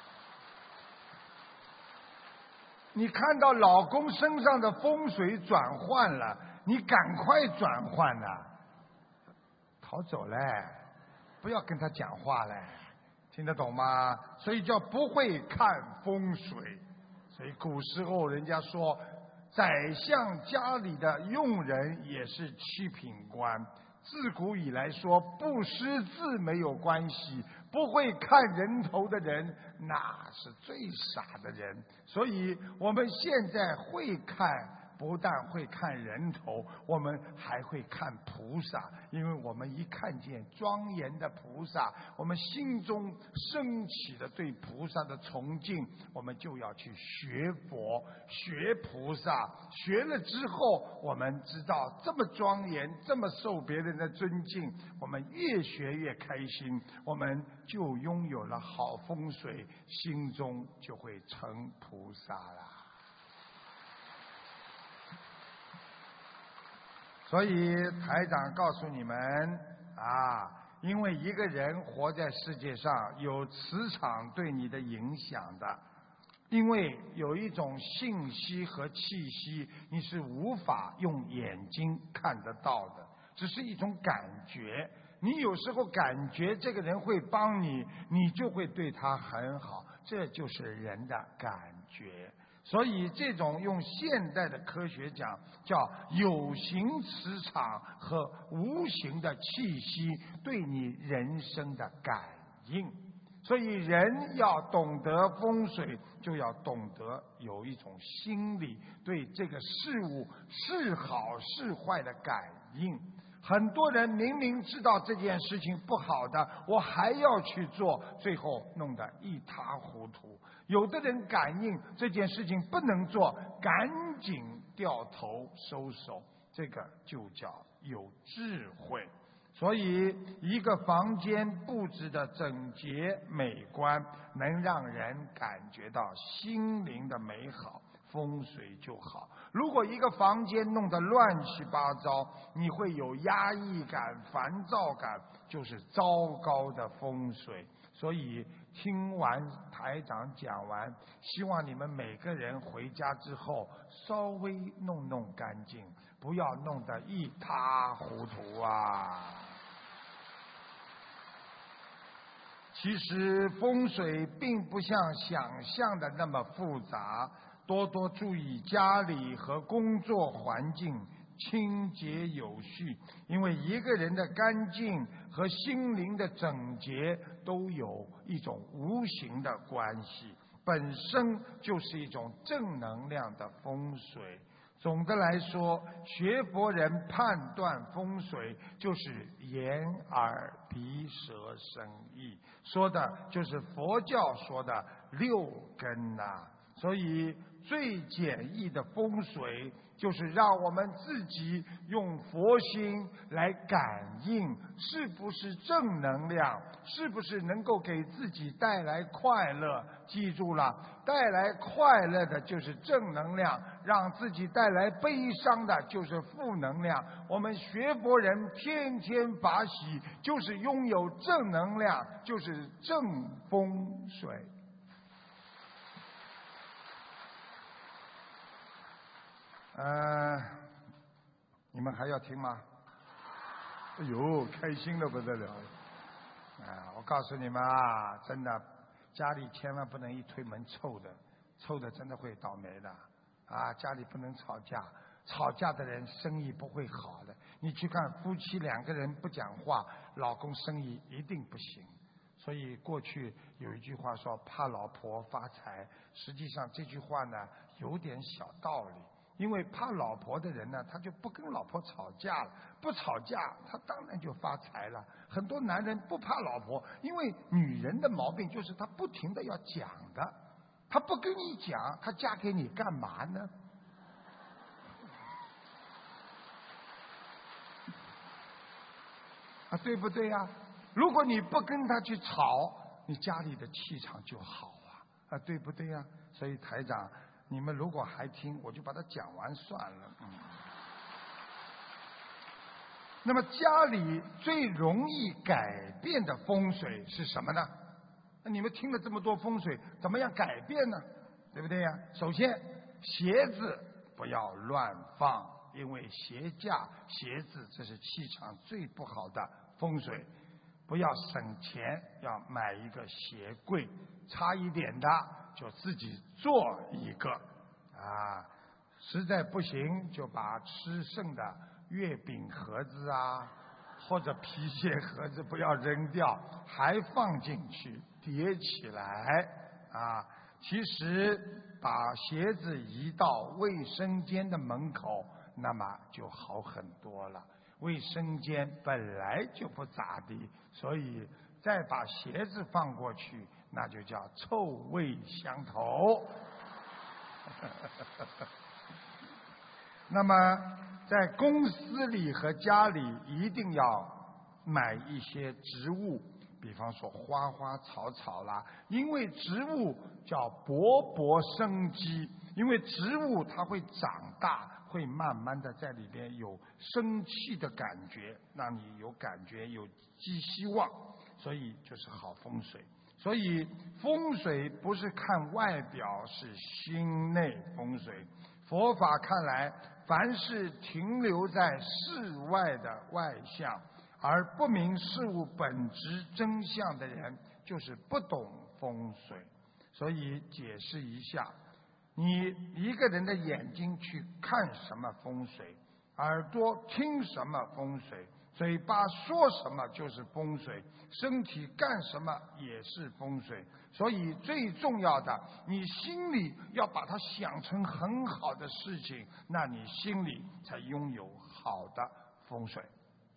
你看到老公身上的风水转换了，你赶快转换呐，逃走嘞，不要跟他讲话嘞，听得懂吗？所以叫不会看风水。所以古时候人家说，宰相家里的佣人也是七品官。自古以来说，不识字没有关系，不会看人头的人那是最傻的人。所以我们现在会看，不但会看人头，我们还会看菩萨。因为我们一看见庄严的菩萨，我们心中升起的对菩萨的崇敬，我们就要去学佛学菩萨。学了之后，我们知道这么庄严，这么受别人的尊敬，我们越学越开心，我们就拥有了好风水，心中就会成菩萨了。所以台长告诉你们啊，因为一个人活在世界上有磁场对你的影响的，因为有一种信息和气息你是无法用眼睛看得到的，只是一种感觉。 你有时候感觉这个人会帮你，你就会对他很好，这就是人的感觉。所以这种用现代的科学讲，叫有形磁场和无形的气息对你人生的感应。所以人要懂得风水，就要懂得有一种心理对这个事物是好是坏的感应。很多人明明知道这件事情不好的，我还要去做，最后弄得一塌糊涂。有的人感应这件事情不能做，赶紧掉头收手，这个就叫有智慧。所以一个房间布置的整洁美观，能让人感觉到心灵的美好，风水就好。如果一个房间弄得乱七八糟，你会有压抑感、烦躁感，就是糟糕的风水。所以听完台长讲完，希望你们每个人回家之后稍微弄干净，不要弄得一塌糊涂啊。其实风水并不像想象的那么复杂，多多注意家里和工作环境清洁有序，因为一个人的干净和心灵的整洁都有一种无形的关系，本身就是一种正能量的风水。总的来说，学佛人判断风水就是眼耳鼻舌身意，说的就是佛教说的六根啊。所以最简易的风水就是让我们自己用佛心来感应，是不是正能量，是不是能够给自己带来快乐。记住了，带来快乐的就是正能量，让自己带来悲伤的就是负能量。我们学佛人天天法喜，就是拥有正能量，就是正风水。你们还要听吗？哎呦，开心的不得了！我告诉你们啊，真的，家里千万不能一推门臭的真的会倒霉的啊！家里不能吵架，吵架的人生意不会好的。你去看夫妻两个人不讲话，老公生意一定不行。所以过去有一句话说怕老婆发财，实际上这句话呢有点小道理。因为怕老婆的人呢，他就不跟老婆吵架了，不吵架，他当然就发财了。很多男人不怕老婆，因为女人的毛病就是她不停的要讲的，她不跟你讲，她嫁给你干嘛呢？啊，对不对呀？如果你不跟她去吵，你家里的气场就好啊，对不对呀？所以台长，你们如果还听，我就把它讲完算了。那么家里最容易改变的风水是什么呢？那你们听了这么多风水，怎么样改变呢？对不对呀？首先，鞋子不要乱放，因为鞋架、鞋子这是气场最不好的风水。不要省钱，要买一个鞋柜，差一点的就自己做一个啊，实在不行就把吃剩的月饼盒子啊或者皮鞋盒子不要扔掉，还放进去叠起来啊。其实把鞋子移到卫生间的门口，那么就好很多了。卫生间本来就不咋地，所以再把鞋子放过去，那就叫臭味相投。那么在公司里和家里一定要买一些植物，比方说花花草草啦，因为植物叫勃勃生机，因为植物它会长大，会慢慢的在里边有生气的感觉，让你有感觉有寄希望，所以就是好风水。所以风水不是看外表，是心内风水。佛法看来，凡是停留在世外的外相， 而不明事物本质真相的人，就是不懂风水。所以解释一下，你一个人的眼睛去看什么风水，耳朵听什么风水，嘴巴说什么就是风水，身体干什么也是风水。所以最重要的，你心里要把它想成很好的事情，那你心里才拥有好的风水。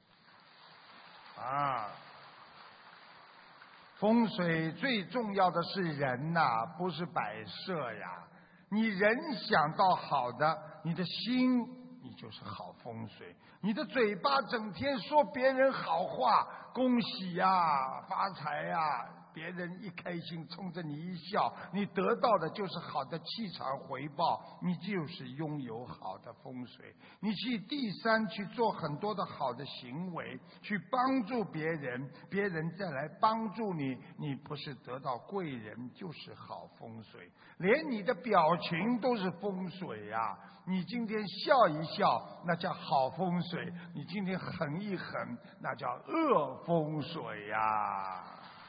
风水最重要的是人呐，不是摆设呀。你人想到好的，你的心你就是好风水。你的嘴巴整天说别人好话，恭喜呀，发财呀，别人一开心冲着你一笑，你得到的就是好的气场回报，你就是拥有好的风水。你去第三去做很多的好的行为，去帮助别人，别人再来帮助你，你不是得到贵人就是好风水。连你的表情都是风水呀，你今天笑一笑那叫好风水，你今天狠一狠那叫恶风水呀。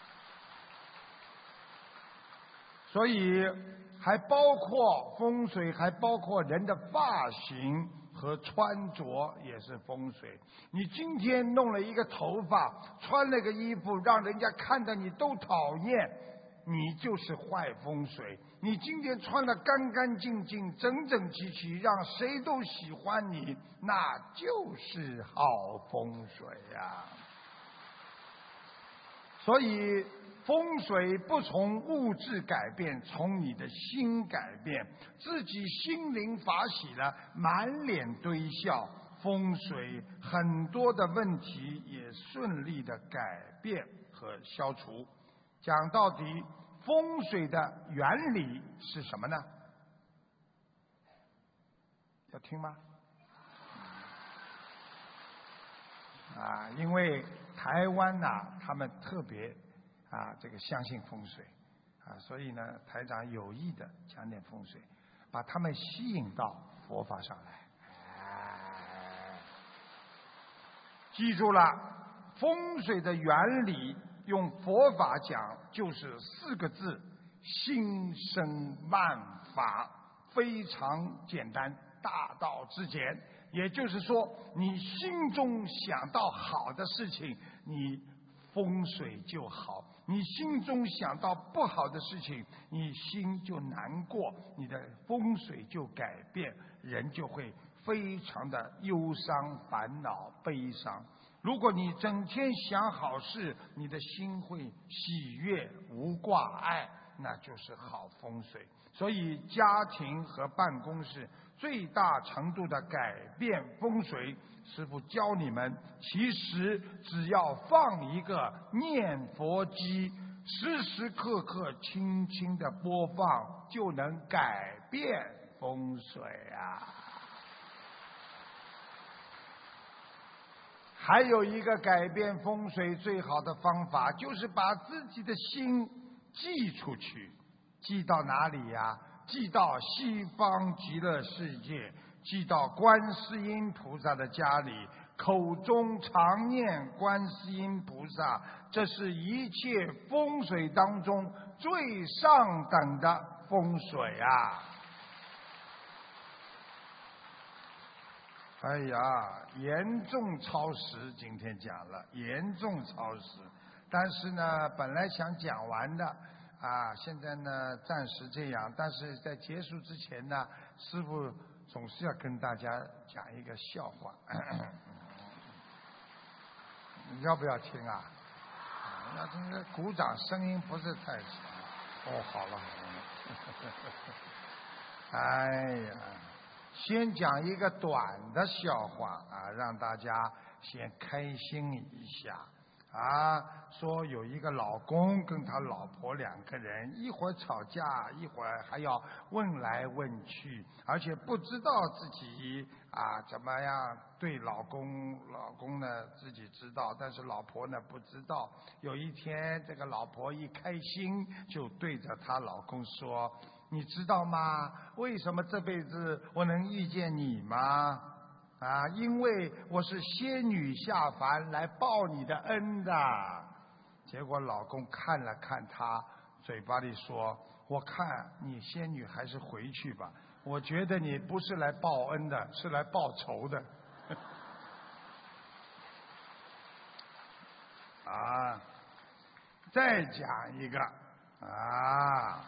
所以还包括风水，还包括人的发型和穿着也是风水。你今天弄了一个头发，穿了个衣服，让人家看到你都讨厌，你就是坏风水。你今天穿得干干净净整整齐齐，让谁都喜欢你，那就是好风水呀。所以风水不从物质改变，从你的心改变，自己心灵法喜了，满脸堆笑，风水很多的问题也顺利的改变和消除。讲到底，风水的原理是什么呢？要听吗？因为台湾他们特别这个相信风水所以呢，台长有意的讲点风水，把他们吸引到佛法上来。记住了，风水的原理用佛法讲就是4个字：心生万法，非常简单，大道至简。也就是说，你心中想到好的事情，你风水就好；你心中想到不好的事情，你心就难过，你的风水就改变，人就会非常的忧伤、烦恼、悲伤。如果你整天想好事，你的心会喜悦无挂碍，那就是好风水。所以家庭和办公室最大程度的改变风水，师父教你们，其实只要放一个念佛机，时时刻刻轻轻的播放，就能改变风水啊。还有一个改变风水最好的方法，就是把自己的心寄出去。寄到哪里呀？寄到西方极乐世界，寄到观世音菩萨的家里，口中常念观世音菩萨，这是一切风水当中最上等的风水啊！哎呀，严重超时，今天讲了严重超时，但是呢，本来想讲完的现在呢暂时这样，但是在结束之前呢，师父总是要跟大家讲一个笑话，你要不要听啊？那这个鼓掌声音不是太响。哦，好了。哎呀。先讲一个短的笑话让大家先开心一下说有一个老公跟他老婆2个人，一会儿吵架，一会儿还要问来问去，而且不知道自己怎么样对老公呢自己知道，但是老婆呢不知道。有一天，这个老婆一开心就对着她老公说，你知道吗？为什么这辈子我能遇见你吗？ 啊，因为我是仙女下凡来报你的恩的。结果老公看了看她，嘴巴里说：“我看你仙女还是回去吧，我觉得你不是来报恩的，是来报仇的。”啊，再讲一个啊。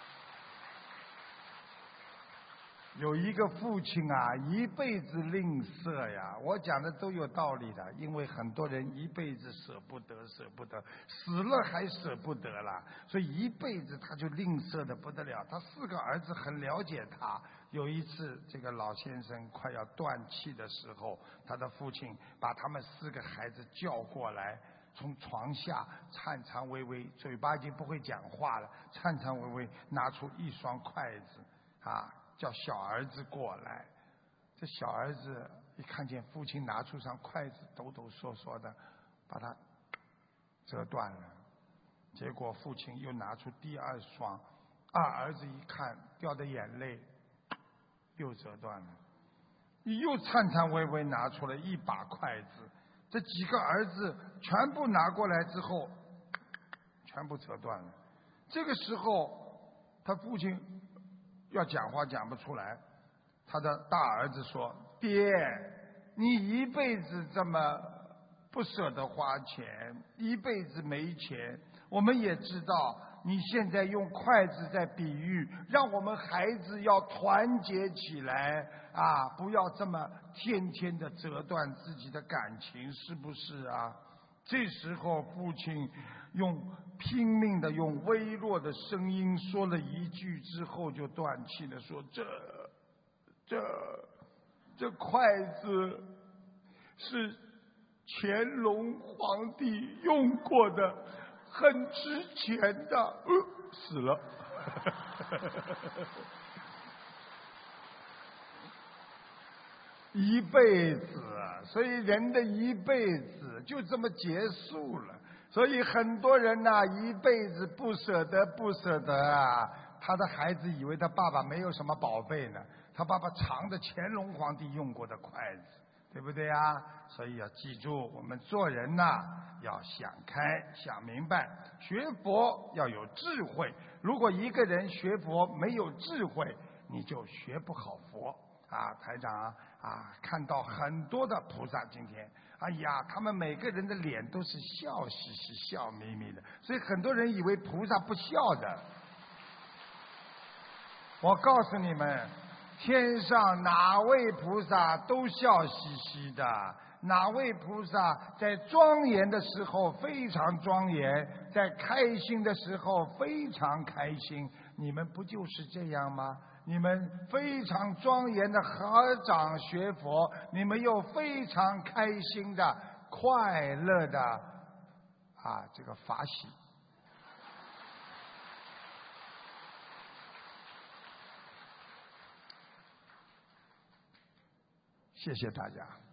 有一个父亲啊，一辈子吝啬呀。我讲的都有道理的，因为很多人一辈子舍不得，死了还舍不得了，所以一辈子他就吝啬的不得了。他4个儿子很了解他。有一次，这个老先生快要断气的时候，他的父亲把他们4个孩子叫过来，从床下颤颤巍巍，嘴巴已经不会讲话了，颤颤巍巍拿出1双筷子啊。叫小儿子过来，这小儿子一看见父亲拿出双筷子，抖抖嗦嗦的把它折断了。结果父亲又拿出第2双，儿子一看掉的眼泪又折断了。又颤颤巍巍拿出了1把筷子，这几个儿子全部拿过来之后，全部折断了。这个时候他父亲要讲话讲不出来，他的大儿子说：“爹，你一辈子这么不舍得花钱，一辈子没钱，我们也知道你现在用筷子在比喻，让我们孩子要团结起来啊，不要这么天天的折断自己的感情，是不是啊？”这时候父亲拼命的用微弱的声音说了一句之后就断气了，说：“这筷子是乾隆皇帝用过的，很值钱的。”死了。一辈子，所以人的一辈子就这么结束了。所以很多人呐，一辈子不舍得啊。他的孩子以为他爸爸没有什么宝贝呢，他爸爸藏着乾隆皇帝用过的筷子，对不对啊？所以要记住，我们做人呐，要想开想明白，学佛要有智慧。如果一个人学佛没有智慧，你就学不好佛。台长看到很多的菩萨今天，哎呀，他们每个人的脸都是笑嘻嘻、笑眯眯的，所以很多人以为菩萨不笑的。我告诉你们，天上哪位菩萨都笑嘻嘻的，哪位菩萨在庄严的时候非常庄严，在开心的时候非常开心。你们不就是这样吗？你们非常庄严的合掌学佛，你们又非常开心的、快乐的这个法喜。谢谢大家。